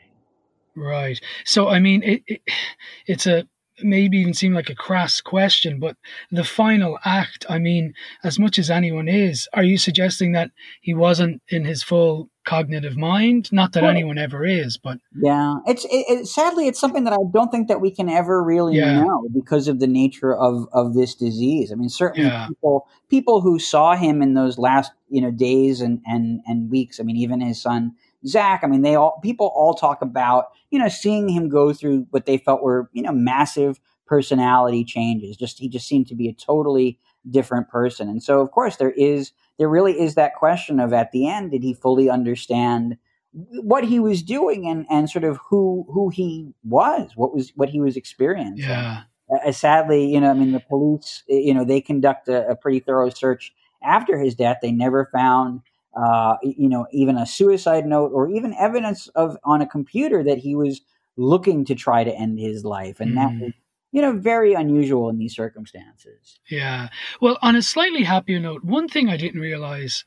Right. So, I mean, it, it it's a maybe even seem like a crass question, but the final act, I mean, as much as anyone is, are you suggesting that he wasn't in his full cognitive mind? Not that well, anyone ever is, but yeah, it's it, it, sadly it's something that I don't think that we can ever really yeah. know because of the nature of of this disease. I mean, certainly yeah. people people who saw him in those last you know days and and and weeks. I mean, even his son Zach. I mean, they all people all talk about you know seeing him go through what they felt were you know massive personality changes. Just he just seemed to be a totally different person, and so of course there is. There really is that question of at the end, did he fully understand what he was doing and, and sort of who who he was, what was what he was experiencing? Yeah. Uh, sadly, you know, I mean, the police, you know, they conduct a, a pretty thorough search after his death. They never found, uh, you know, even a suicide note or even evidence of on a computer that he was looking to try to end his life, and mm. that was. You know, very unusual in these circumstances. Yeah. Well, on a slightly happier note, one thing I didn't realize,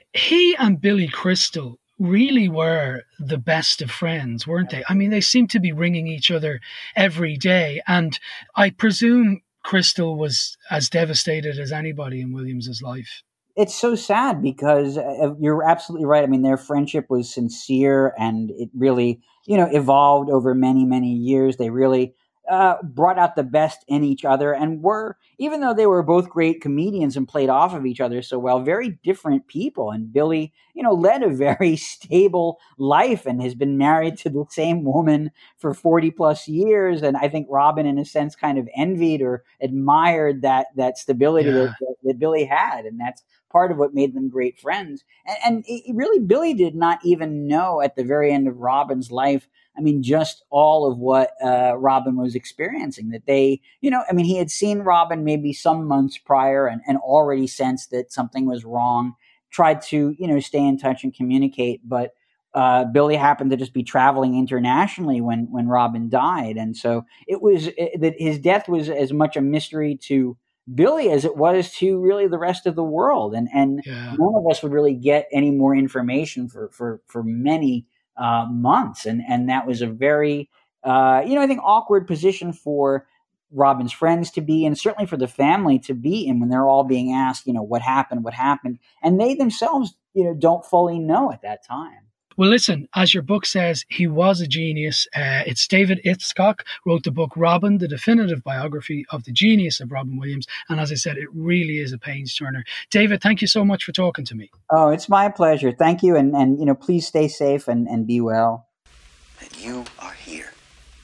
he and Billy Crystal really were the best of friends, weren't they? I mean, they seemed to be ringing each other every day. And I presume Crystal was as devastated as anybody in Williams's life. It's so sad because uh, you're absolutely right. I mean, their friendship was sincere and it really, you know, evolved over many, many years. They really... Uh, brought out the best in each other and were, even though they were both great comedians and played off of each other so well, very different people. And Billy, you know, led a very stable life and has been married to the same woman for forty plus years. And I think Robin, in a sense, kind of envied or admired that that stability yeah. that, that Billy had. And that's part of what made them great friends. And, and it, really, Billy did not even know at the very end of Robin's life, I mean, just all of what uh, Robin was experiencing, that they, you know, I mean, he had seen Robin maybe some months prior and, and already sensed that something was wrong, tried to, you know, stay in touch and communicate. But uh, Billy happened to just be traveling internationally when, when Robin died. And so it was it, that his death was as much a mystery to Billy as it was to really the rest of the world. And, and yeah. none of us would really get any more information for, for, for many Uh, months. And, and that was a very, uh, you know, I think awkward position for Robin's friends to be in, certainly for the family to be in when they're all being asked, you know, what happened, what happened. And they themselves, you know, don't fully know at that time. Well, listen, as your book says, he was a genius. Uh, it's David Itzcock wrote the book Robin, the definitive biography of the genius of Robin Williams. And as I said, it really is a page turner. David, thank you so much for talking to me. Oh, it's my pleasure. Thank you. And, and you know, please stay safe and, and be well. That you are here.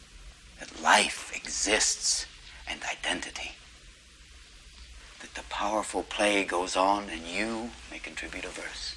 That life exists and identity. That the powerful play goes on and you may contribute a verse.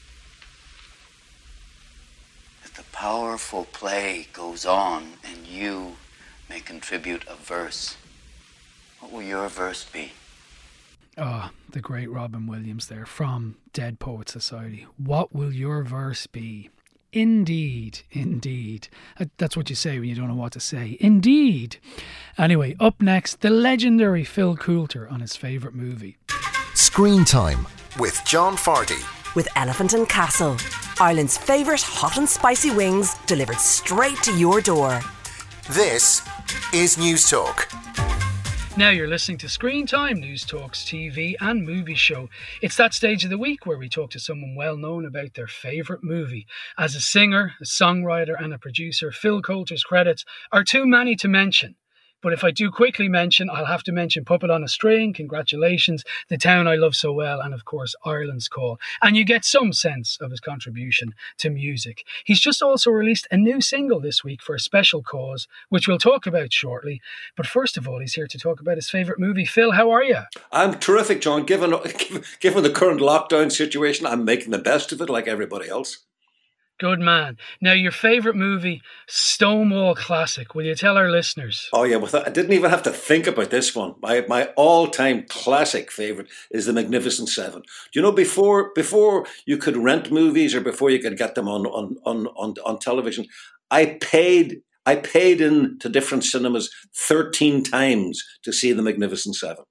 The powerful play goes on and you may contribute a verse. What will your verse be? Oh, the great Robin Williams there from Dead Poets Society. What will your verse be? Indeed, indeed. That's what you say when you don't know what to say. Indeed. Anyway, up next, the legendary Phil Coulter on his favourite movie. Screen Time with John Fardy. With Elephant and Castle, Ireland's favourite hot and spicy wings delivered straight to your door. This is News Talk. Now you're listening to Screen Time, News Talk's T V and movie show. It's that stage of the week where we talk to someone well known about their favourite movie. As a singer, a songwriter and a producer, Phil Coulter's credits are too many to mention. But if I do quickly mention, I'll have to mention Puppet on a String, Congratulations, The Town I Love So Well, and of course, Ireland's Call. And you get some sense of his contribution to music. He's just also released a new single this week for a special cause, which we'll talk about shortly. But first of all, he's here to talk about his favourite movie. Phil, how are you? I'm terrific, John. Given, given the current lockdown situation, I'm making the best of it like everybody else. Good man. Now, your favourite movie, Stonewall Classic. Will you tell our listeners? Oh, yeah. Well, I didn't even have to think about this one. My my all-time classic favourite is The Magnificent Seven. Do you know, before before you could rent movies or before you could get them on on on on, on television, I paid I paid in to different cinemas thirteen times to see The Magnificent Seven.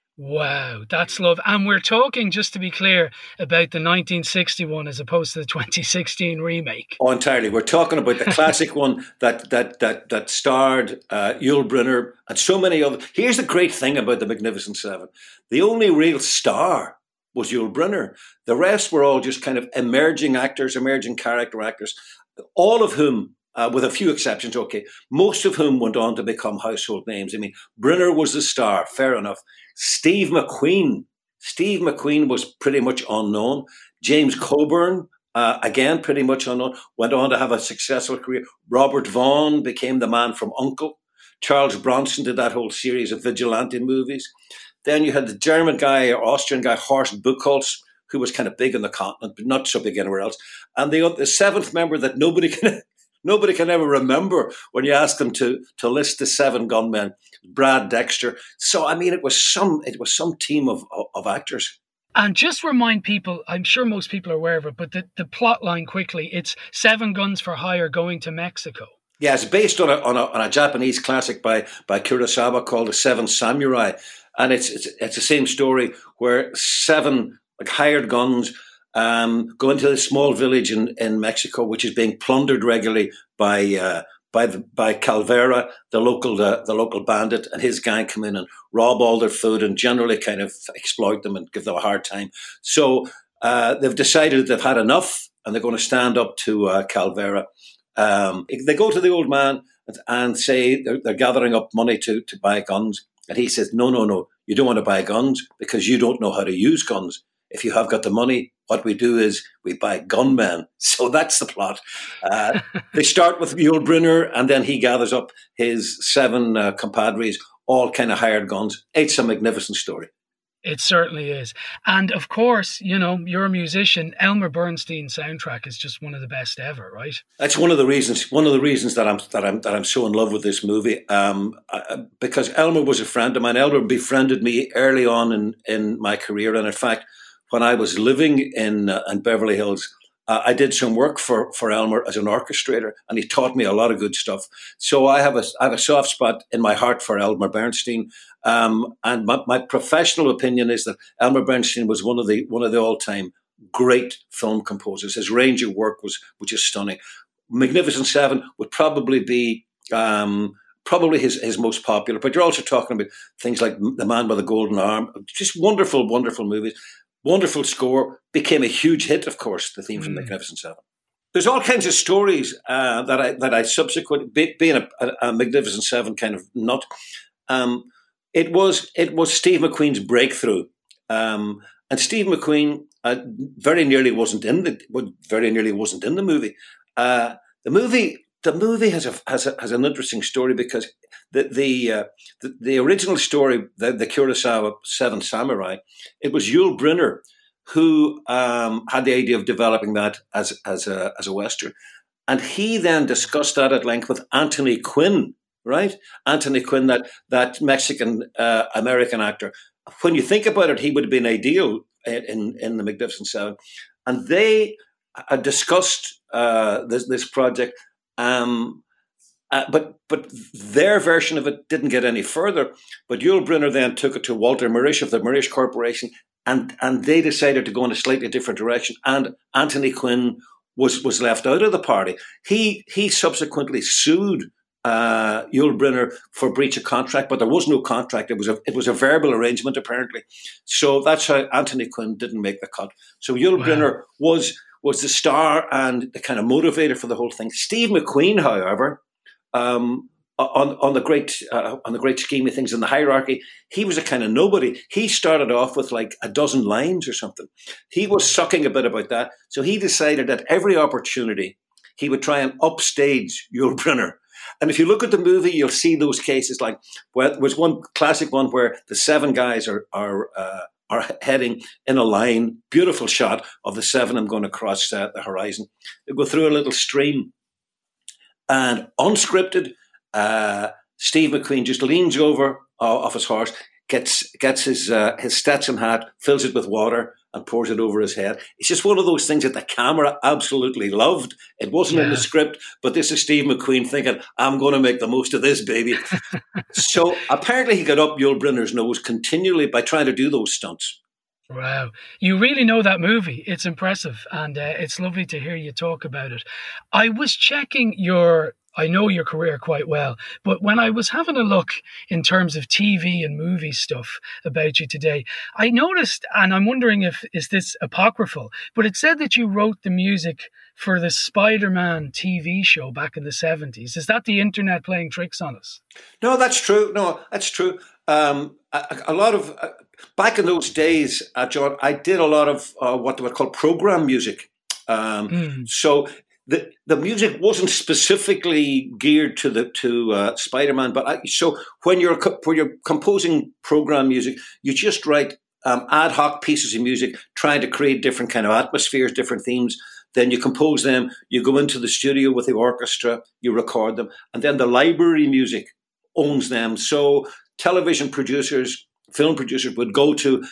Wow, that's love. And we're talking, just to be clear, about the nineteen sixty-one as opposed to the twenty sixteen remake. Oh, entirely. We're talking about the classic one that that that that starred uh, Yul Brynner and so many other. Here's the great thing about The Magnificent Seven. The only real star was Yul Brynner. The rest were all just kind of emerging actors, emerging character actors, all of whom, Uh, with a few exceptions, okay, most of whom went on to become household names. I mean, Brynner was the star, fair enough. Steve McQueen, Steve McQueen was pretty much unknown. James Coburn, uh, again, pretty much unknown, went on to have a successful career. Robert Vaughn became the man from Uncle. Charles Bronson did that whole series of vigilante movies. Then you had the German guy, or Austrian guy, Horst Buchholz, who was kind of big on the continent, but not so big anywhere else. And the, the seventh member that nobody can... Nobody can ever remember when you ask them to to list the seven gunmen, Brad Dexter. So, I mean, it was some it was some team of, of, of actors. And just remind people, I'm sure most people are aware of it, but the, the plot line quickly, it's seven guns for hire going to Mexico. Yeah, it's based on a on a, on a Japanese classic by by Kurosawa called The Seven Samurai. And it's it's, it's the same story where seven like hired guns Um, go into a small village in, in Mexico, which is being plundered regularly by uh, by the, by Calvera, the local uh, the local bandit, and his gang come in and rob all their food and generally kind of exploit them and give them a hard time. So uh, they've decided they've had enough, and they're going to stand up to uh, Calvera. Um, they go to the old man and, and say they're, they're gathering up money to to buy guns, and he says, "No, no, no, you don't want to buy guns because you don't know how to use guns. If you have got the money, what we do is we buy gunmen." So that's the plot. Uh, they start with Yul Brynner, and then he gathers up his seven uh, compadres, all kind of hired guns. It's a magnificent story. It certainly is. And of course, you know, you're a musician. Elmer Bernstein's soundtrack is just one of the best ever, right? That's one of the reasons. One of the reasons that I'm that I'm that I'm so in love with this movie. Um, uh, because Elmer was a friend of mine. Elmer befriended me early on in in my career, and in fact, when I was living in uh, in Beverly Hills, uh, I did some work for, for Elmer as an orchestrator, and he taught me a lot of good stuff. So I have a I have a soft spot in my heart for Elmer Bernstein. Um, and my, my professional opinion is that Elmer Bernstein was one of the one of the all time great film composers. His range of work was was just stunning. Magnificent Seven would probably be um, probably his his most popular. But you're also talking about things like The Man with the Golden Arm, just wonderful, wonderful movies. Wonderful score, became a huge hit, of course, the theme from mm. Magnificent Seven. There's all kinds of stories uh, that I that I subsequently, be, being a, a, a Magnificent Seven kind of nut, um, it was it was Steve McQueen's breakthrough, um, and Steve McQueen uh, very nearly wasn't in the very nearly wasn't in the movie. Uh, the movie the movie has a has a, has an interesting story because the the uh, the, the original story, the, the Kurosawa Seven Samurai, it was Yul Brynner who um, had the idea of developing that as as a as a western, and he then discussed that at length with Anthony Quinn. Right, Anthony Quinn, that that Mexican uh, American actor. When you think about it, he would have been ideal in in the Magnificent Seven, and they uh, discussed uh, this this project. Um, uh, but but their version of it didn't get any further. But Yul Brynner then took it to Walter Mirisch of the Mirisch Corporation, and and they decided to go in a slightly different direction. And Anthony Quinn was was left out of the party. He he subsequently sued uh, Yul Brynner for breach of contract, but there was no contract. It was a it was a verbal arrangement apparently. So that's how Anthony Quinn didn't make the cut. So Yul wow. Brynner was. was the star and the kind of motivator for the whole thing. Steve McQueen, however, um, on on the great uh, on the great scheme of things in the hierarchy, he was a kind of nobody. He started off with like a dozen lines or something. He was sucking a bit about that, so he decided that every opportunity he would try and upstage Yul Brynner. And if you look at the movie, you'll see those cases. Like, well, there was one classic one where the seven guys are are uh, are heading in a line. Beautiful shot of the seven of them going across uh, the horizon. They go through a little stream, and unscripted, uh, Steve McQueen just leans over uh, off his horse, gets gets his uh, his Stetson hat, fills it with water, and pours it over his head. It's just one of those things that the camera absolutely loved. It wasn't yeah. in the script, but this is Steve McQueen thinking, I'm going to make the most of this, baby. So apparently he got up Yul Brynner's nose continually by trying to do those stunts. Wow. You really know that movie. It's impressive. And uh, it's lovely to hear you talk about it. I was checking your... I know your career quite well, but when I was having a look in terms of T V and movie stuff about you today, I noticed, and I'm wondering if is this apocryphal, but it said that you wrote the music for the Spider-Man T V show back in the seventies. Is that the internet playing tricks on us? No, that's true. No, that's true. Um, a, a lot of, uh, back in those days, uh, John, I did a lot of uh, what they would call program music. Um, mm. So... The the music wasn't specifically geared to the to uh, Spider-Man, but I, so when you're when you're composing program music, you just write um, ad hoc pieces of music, trying to create different kind of atmospheres, different themes. Then you compose them. You go into the studio with the orchestra, you record them, and then the library music owns them. So television producers, film producers would go to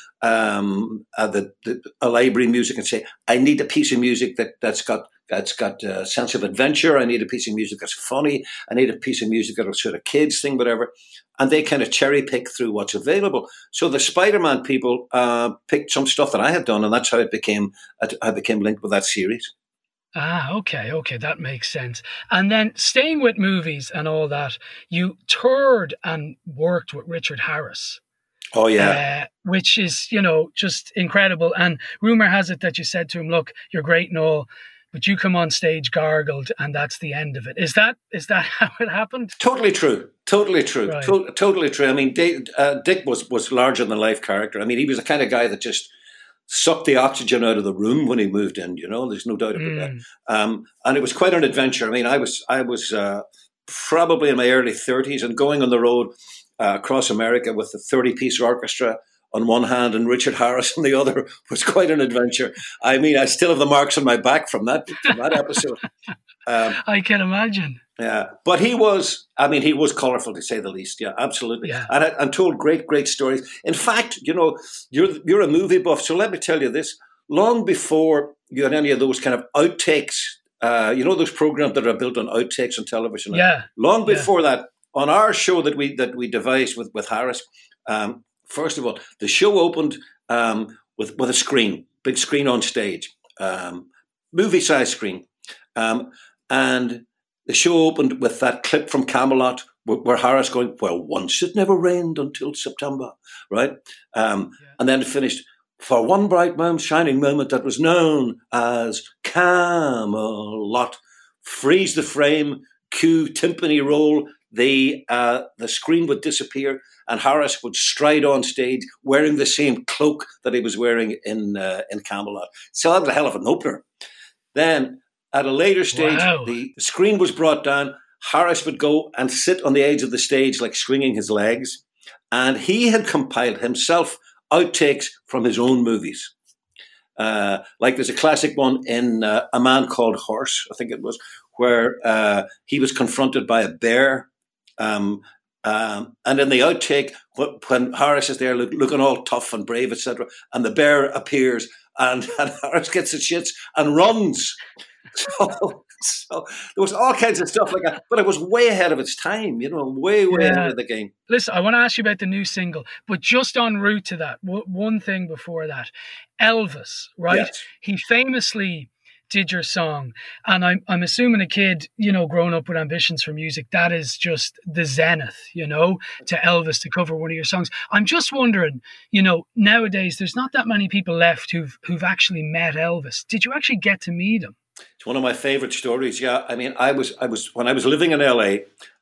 um, uh, the, the a library music and say, "I need a piece of music that that's got." It's got a sense of adventure. I need a piece of music that's funny. I need a piece of music that'll sort of kids thing, whatever. And they kind of cherry pick through what's available. So the Spider-Man people uh, picked some stuff that I had done, and that's how it became. I became linked with that series. Ah, okay, okay, that makes sense. And then staying with movies and all that, you toured and worked with Richard Harris. Oh, yeah. Uh, which is, you know, just incredible. And rumor has it that you said to him, look, you're great and all, but you come on stage gargled and that's the end of it. Is that is that how it happened? Totally true. Totally true. Right. To- totally true. I mean, Dick, uh, Dick was, was larger than life character. I mean, he was the kind of guy that just sucked the oxygen out of the room when he moved in, you know, there's no doubt about mm. that. Um, and it was quite an adventure. I mean, I was, I was uh, probably in my early thirties and going on the road uh, across America with a thirty-piece orchestra on one hand and Richard Harris on the other was quite an adventure. I mean, I still have the marks on my back from that from that episode. Um, I can imagine. Yeah, but he was, I mean, he was colourful to say the least. Yeah, absolutely. Yeah. And, and told great, great stories. In fact, you know, you're you're a movie buff, so let me tell you this. Long before you had any of those kind of outtakes, uh, you know, those programs that are built on outtakes on television. Yeah. Long before yeah. that, on our show that we that we devised with, with Harris, um, first of all, the show opened um, with, with a screen, big screen on stage, um, movie-sized screen. Um, and the show opened with that clip from Camelot where, where Harris going, well, once it never rained until September, right? Um, yeah. And then it finished, for one bright moment, shining moment that was known as Camelot. Freeze the frame, cue timpani roll, the uh, the screen would disappear and Harris would stride on stage wearing the same cloak that he was wearing in uh, in Camelot. So that was a hell of an opener. Then at a later stage, wow. the screen was brought down. Harris would go and sit on the edge of the stage like swinging his legs. And he had compiled himself outtakes from his own movies. Uh, like there's a classic one in uh, A Man Called Horse, I think it was, where uh, he was confronted by a bear. Um, um, and in the outtake, when Harris is there look, looking all tough and brave, et cetera, and the bear appears and, and Harris gets the shits and runs. So, so there was all kinds of stuff like that, but it was way ahead of its time, you know, way, way yeah. ahead of the game. Listen, I want to ask you about the new single, but just en route to that, w- one thing before that, Elvis, right? Yes. He famously did your song, and I'm I'm assuming a kid, you know, growing up with ambitions for music, that is just the zenith, you know, to Elvis to cover one of your songs. I'm just wondering, you know, nowadays there's not that many people left who've who've actually met Elvis. Did you actually get to meet him? It's one of my favorite stories. Yeah, I mean, I was, I was when I was living in L A,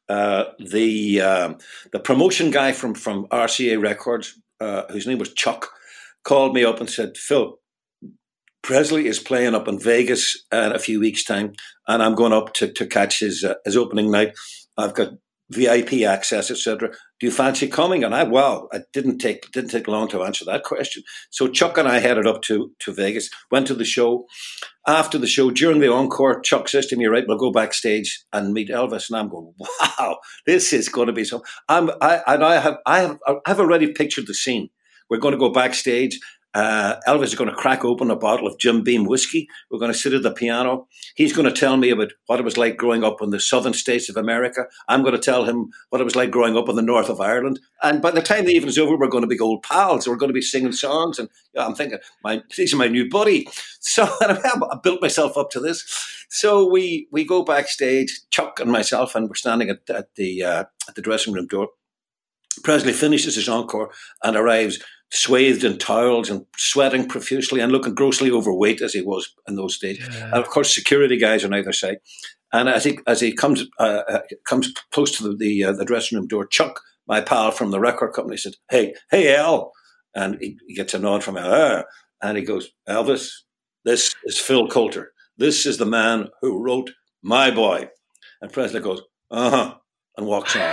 uh, the um, the promotion guy from, from R C A Records, uh, whose name was Chuck, called me up and said, Phil, Presley is playing up in Vegas in a few weeks' time, and I'm going up to, to catch his uh, his opening night. I've got V I P access, et cetera. Do you fancy coming? And I, well, it didn't take didn't take long to answer that question. So Chuck and I headed up to, to Vegas, went to the show. After the show, during the encore, Chuck says to me, right, we'll go backstage and meet Elvis. And I'm going, wow, this is going to be so. I'm, I, and I have, I have, I have already pictured the scene. We're going to go backstage. Uh, Elvis is going to crack open a bottle of Jim Beam whiskey. We're going to sit at the piano. He's going to tell me about what it was like growing up in the southern states of America. I'm going to tell him what it was like growing up in the north of Ireland. And by the time the evening's over, we're going to be old pals. We're going to be singing songs. And you know, I'm thinking, my, he's my new buddy. So I built myself up to this. So we we go backstage, Chuck and myself, and we're standing at, at the uh, at the dressing room door. Presley finishes his encore and arrives swathed in towels and sweating profusely and looking grossly overweight as he was in those days. Yeah. And of course, security guys on either side. And as he as he comes uh, comes close to the the, uh, the dressing room door, Chuck, my pal from the record company, said, "Hey, hey, Al," and he, he gets a nod from Al, and he goes, "Elvis, this is Phil Coulter. This is the man who wrote My Boy." And Presley goes, "Uh huh," and walks on.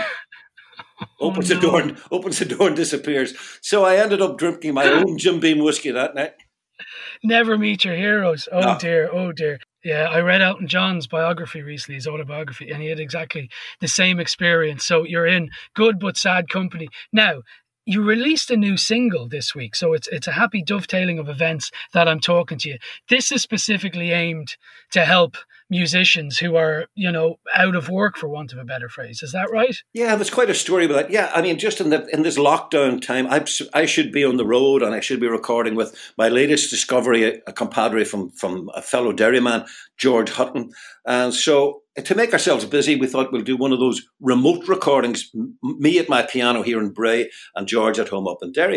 Opens oh, no. the door and opens the door and disappears. So I ended up drinking my own Jim Beam whiskey that night. Never meet your heroes. Oh no. dear, oh dear. Yeah, I read Elton John's biography recently, his autobiography, and he had exactly the same experience. So you're in good but sad company. Now, you released a new single this week, so it's it's a happy dovetailing of events that I'm talking to you. This is specifically aimed to help musicians who are, you know, out of work, for want of a better phrase. Is that right? Yeah, there's quite a story about that. Yeah, I mean, just in the in this lockdown time, I, I should be on the road and I should be recording with my latest discovery, a, a compadre from, from a fellow Derryman, George Hutton. And so to make ourselves busy, we thought we'll do one of those remote recordings, me at my piano here in Bray and George at home up in Derry.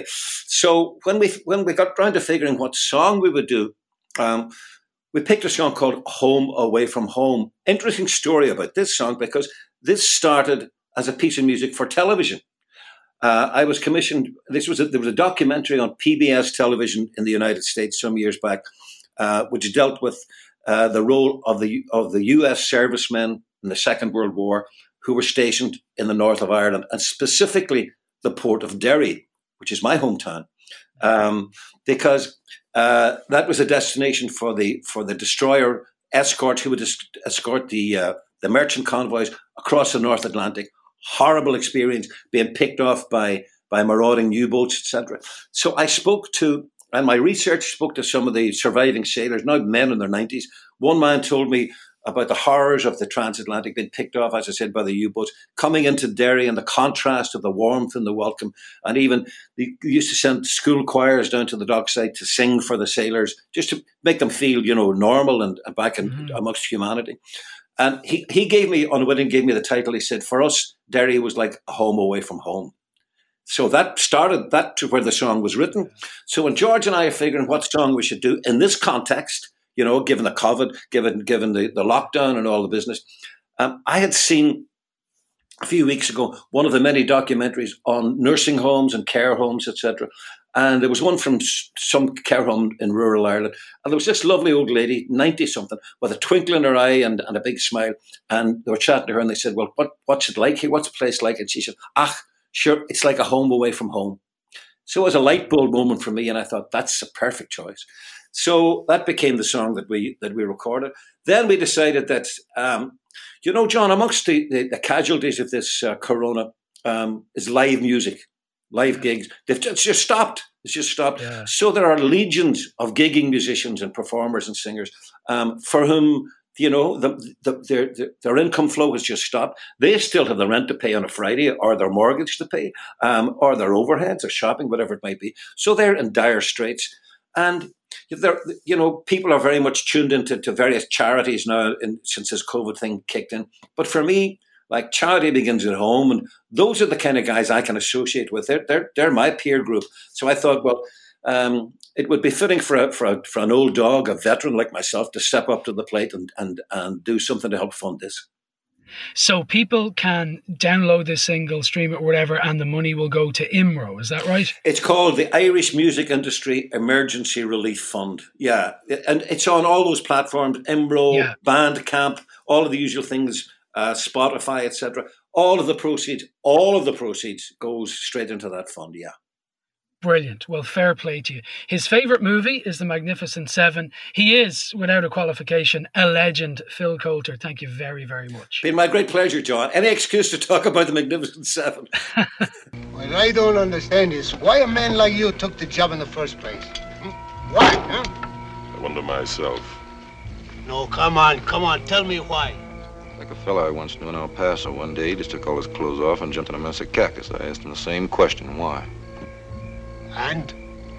So when we when we got round to figuring what song we would do, um, we picked a song called Home Away from Home. Interesting story about this song because this started as a piece of music for television. Uh, I was commissioned, this was a, there was a documentary on P B S television in the United States some years back, uh, which dealt with uh, the role of the of the U S servicemen in the Second World War who were stationed in the north of Ireland, and specifically the port of Derry, which is my hometown, um, because uh, that was a destination for the for the destroyer escort who would escort the uh, the merchant convoys across the North Atlantic. Horrible experience, being picked off by by marauding U-boats, et cetera. So I spoke to, and my research spoke to some of the surviving sailors, now men in their nineties. One man told me about the horrors of the transatlantic being picked off, as I said, by the U-boats, coming into Derry and the contrast of the warmth and the welcome. And even they used to send school choirs down to the dockside to sing for the sailors, just to make them feel, you know, normal and, and back in, mm-hmm. amongst humanity. And he, he gave me, on a wedding, gave me the title. He said, for us, Derry was like a home away from home. So that started, that's where the song was written. So when George and I are figuring what song we should do in this context, you know, given the COVID, given given the, the lockdown and all the business, um, I had seen a few weeks ago one of the many documentaries on nursing homes and care homes, et cetera. And there was one from some care home in rural Ireland. And there was this lovely old lady, ninety-something, with a twinkle in her eye and, and a big smile. And they were chatting to her and they said, well, what, what's it like here? What's the place like? And she said, ah, sure, it's like a home away from home. So it was a light bulb moment for me. And I thought, that's a perfect choice. So that became the song that we that we recorded. Then we decided that, um, you know, John, amongst the, the, the casualties of this uh, corona um, is live music. Live gigs. They've just, it's just stopped. It's just stopped. Yeah. So there are legions of gigging musicians and performers and singers um, for whom, you know, the, the, their, their income flow has just stopped. They still have the rent to pay on a Friday or their mortgage to pay um, or their overheads or shopping, whatever it might be. So they're in dire straits. And, they're, you know, people are very much tuned into to various charities now in, since this COVID thing kicked in. But for me, like, charity begins at home, and those are the kind of guys I can associate with. They're they're, they're my peer group. So I thought, well, um, it would be fitting for a, for a, for an old dog, a veteran like myself, to step up to the plate and and and do something to help fund this. So people can download this single, stream it, whatever, and the money will go to I M R O. Is that right? It's called the Irish Music Industry Emergency Relief Fund. Yeah, and it's on all those platforms: I M R O, yeah. Bandcamp, all of the usual things, uh, Spotify, et cetera. All of the proceeds, all of the proceeds goes straight into that fund. Yeah. Brilliant. Well, fair play to you. His favourite movie is The Magnificent Seven. He is, without a qualification, a legend. Phil Coulter, thank you very, very much. Been my great pleasure, John. Any excuse to talk about The Magnificent Seven. What I don't understand is why a man like you took the job in the first place. Hmm? Why, huh? I wonder myself. No, come on, come on, tell me why. Like a fella I once knew in El Paso. One day he just took all his clothes off and jumped in a mess of cactus. I asked him the same question, why? And?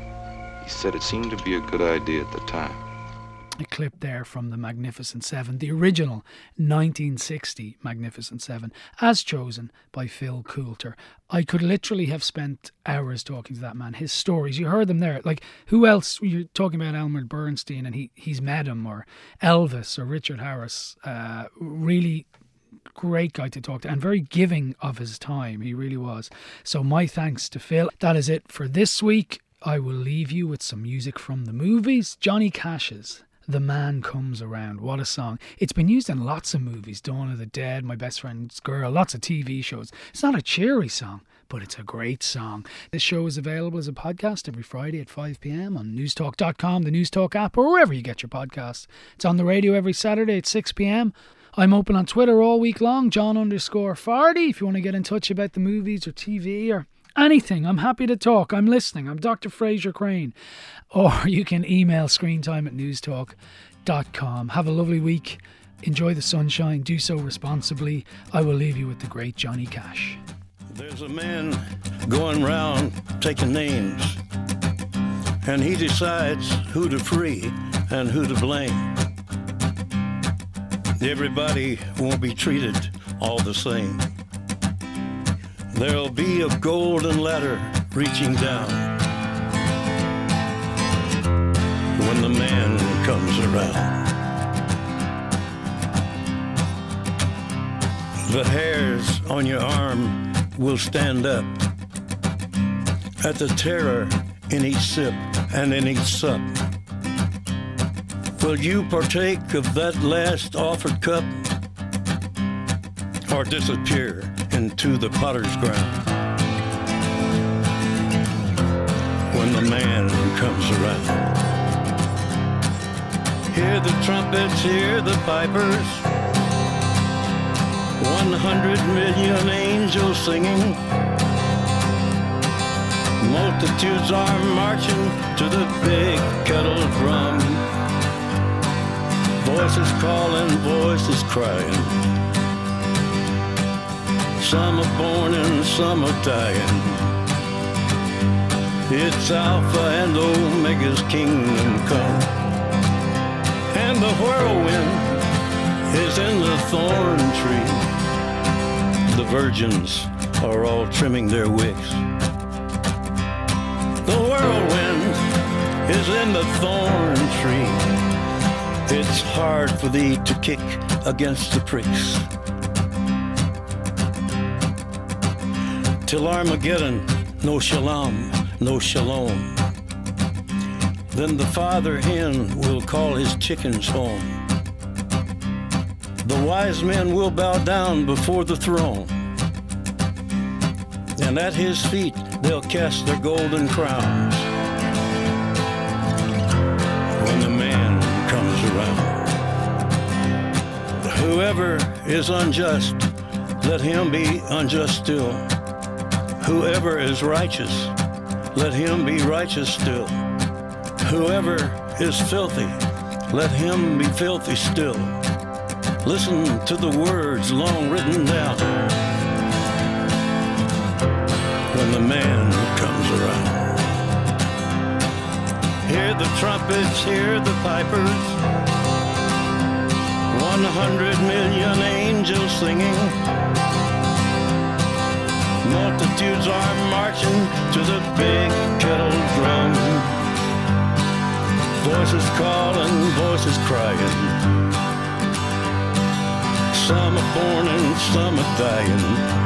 He said it seemed to be a good idea at the time. A clip there from The Magnificent Seven, the original nineteen sixty Magnificent Seven, as chosen by Phil Coulter. I could literally have spent hours talking to that man. His stories, you heard them there. Like, who else? You're talking about Elmer Bernstein and he he's met him, or Elvis or Richard Harris. Uh, really great guy to talk to and very giving of his time. He really was. So my thanks to Phil. That is it for this week. I will leave you with some music from the movies. Johnny Cash's The Man Comes Around. What a song. It's been used in lots of movies. Dawn of the Dead, My Best Friend's Girl, lots of T V shows. It's not a cheery song, but it's a great song. This show is available as a podcast every Friday at five p.m. on newstalk dot com, the Newstalk app, or wherever you get your podcasts. It's on the radio every Saturday at six p.m. I'm open on Twitter all week long, John underscore Fardy. If you want to get in touch about the movies or T V or anything, I'm happy to talk. I'm listening. I'm Doctor Fraser Crane. Or you can email screentime at newstalk dot com. Have a lovely week. Enjoy the sunshine. Do so responsibly. I will leave you with the great Johnny Cash. There's a man going round taking names, and he decides who to free and who to blame. Everybody won't be treated all the same. There'll be a golden ladder reaching down when the man comes around. The hairs on your arm will stand up at the terror in each sip and in each sup. Will you partake of that last offered cup, or disappear into the potter's ground when the man comes around? Hear the trumpets, hear the pipers, one hundred million angels singing. Multitudes are marching to the big kettle drum. Voices calling, voices crying. Some are born and some are dying. It's Alpha and Omega's kingdom come. And the whirlwind is in the thorn tree. The virgins are all trimming their wicks. The whirlwind is in the thorn tree. It's hard for thee to kick against the pricks. Till Armageddon, no shalom, no shalom. Then the father hen will call his chickens home. The wise men will bow down before the throne, and at his feet they'll cast their golden crowns when the man comes around. Whoever is unjust, let him be unjust still. Whoever is righteous, let him be righteous still. Whoever is filthy, let him be filthy still. Listen to the words long written down when the man comes around. Hear the trumpets, hear the pipers, one hundred million angels singing. Multitudes are marching to the big kettle drum. Voices calling, voices crying. Some are born and some are dying.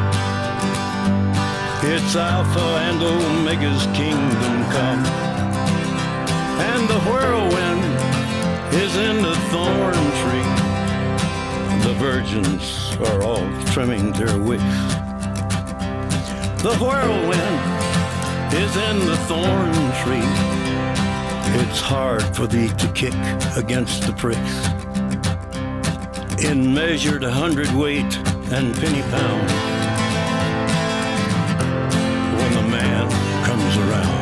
It's Alpha and Omega's kingdom come. And the whirlwind is in the thorn tree. The virgins are all trimming their wicks. The whirlwind is in the thorn tree. It's hard for thee to kick against the pricks. In measured hundredweight and penny pound, when the man comes around.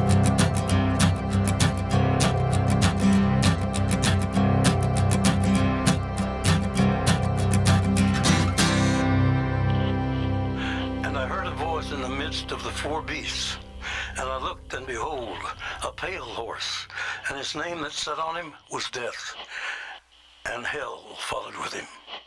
In the midst of the four beasts, and I looked, and behold, a pale horse, and his name that sat on him was Death, and hell followed with him.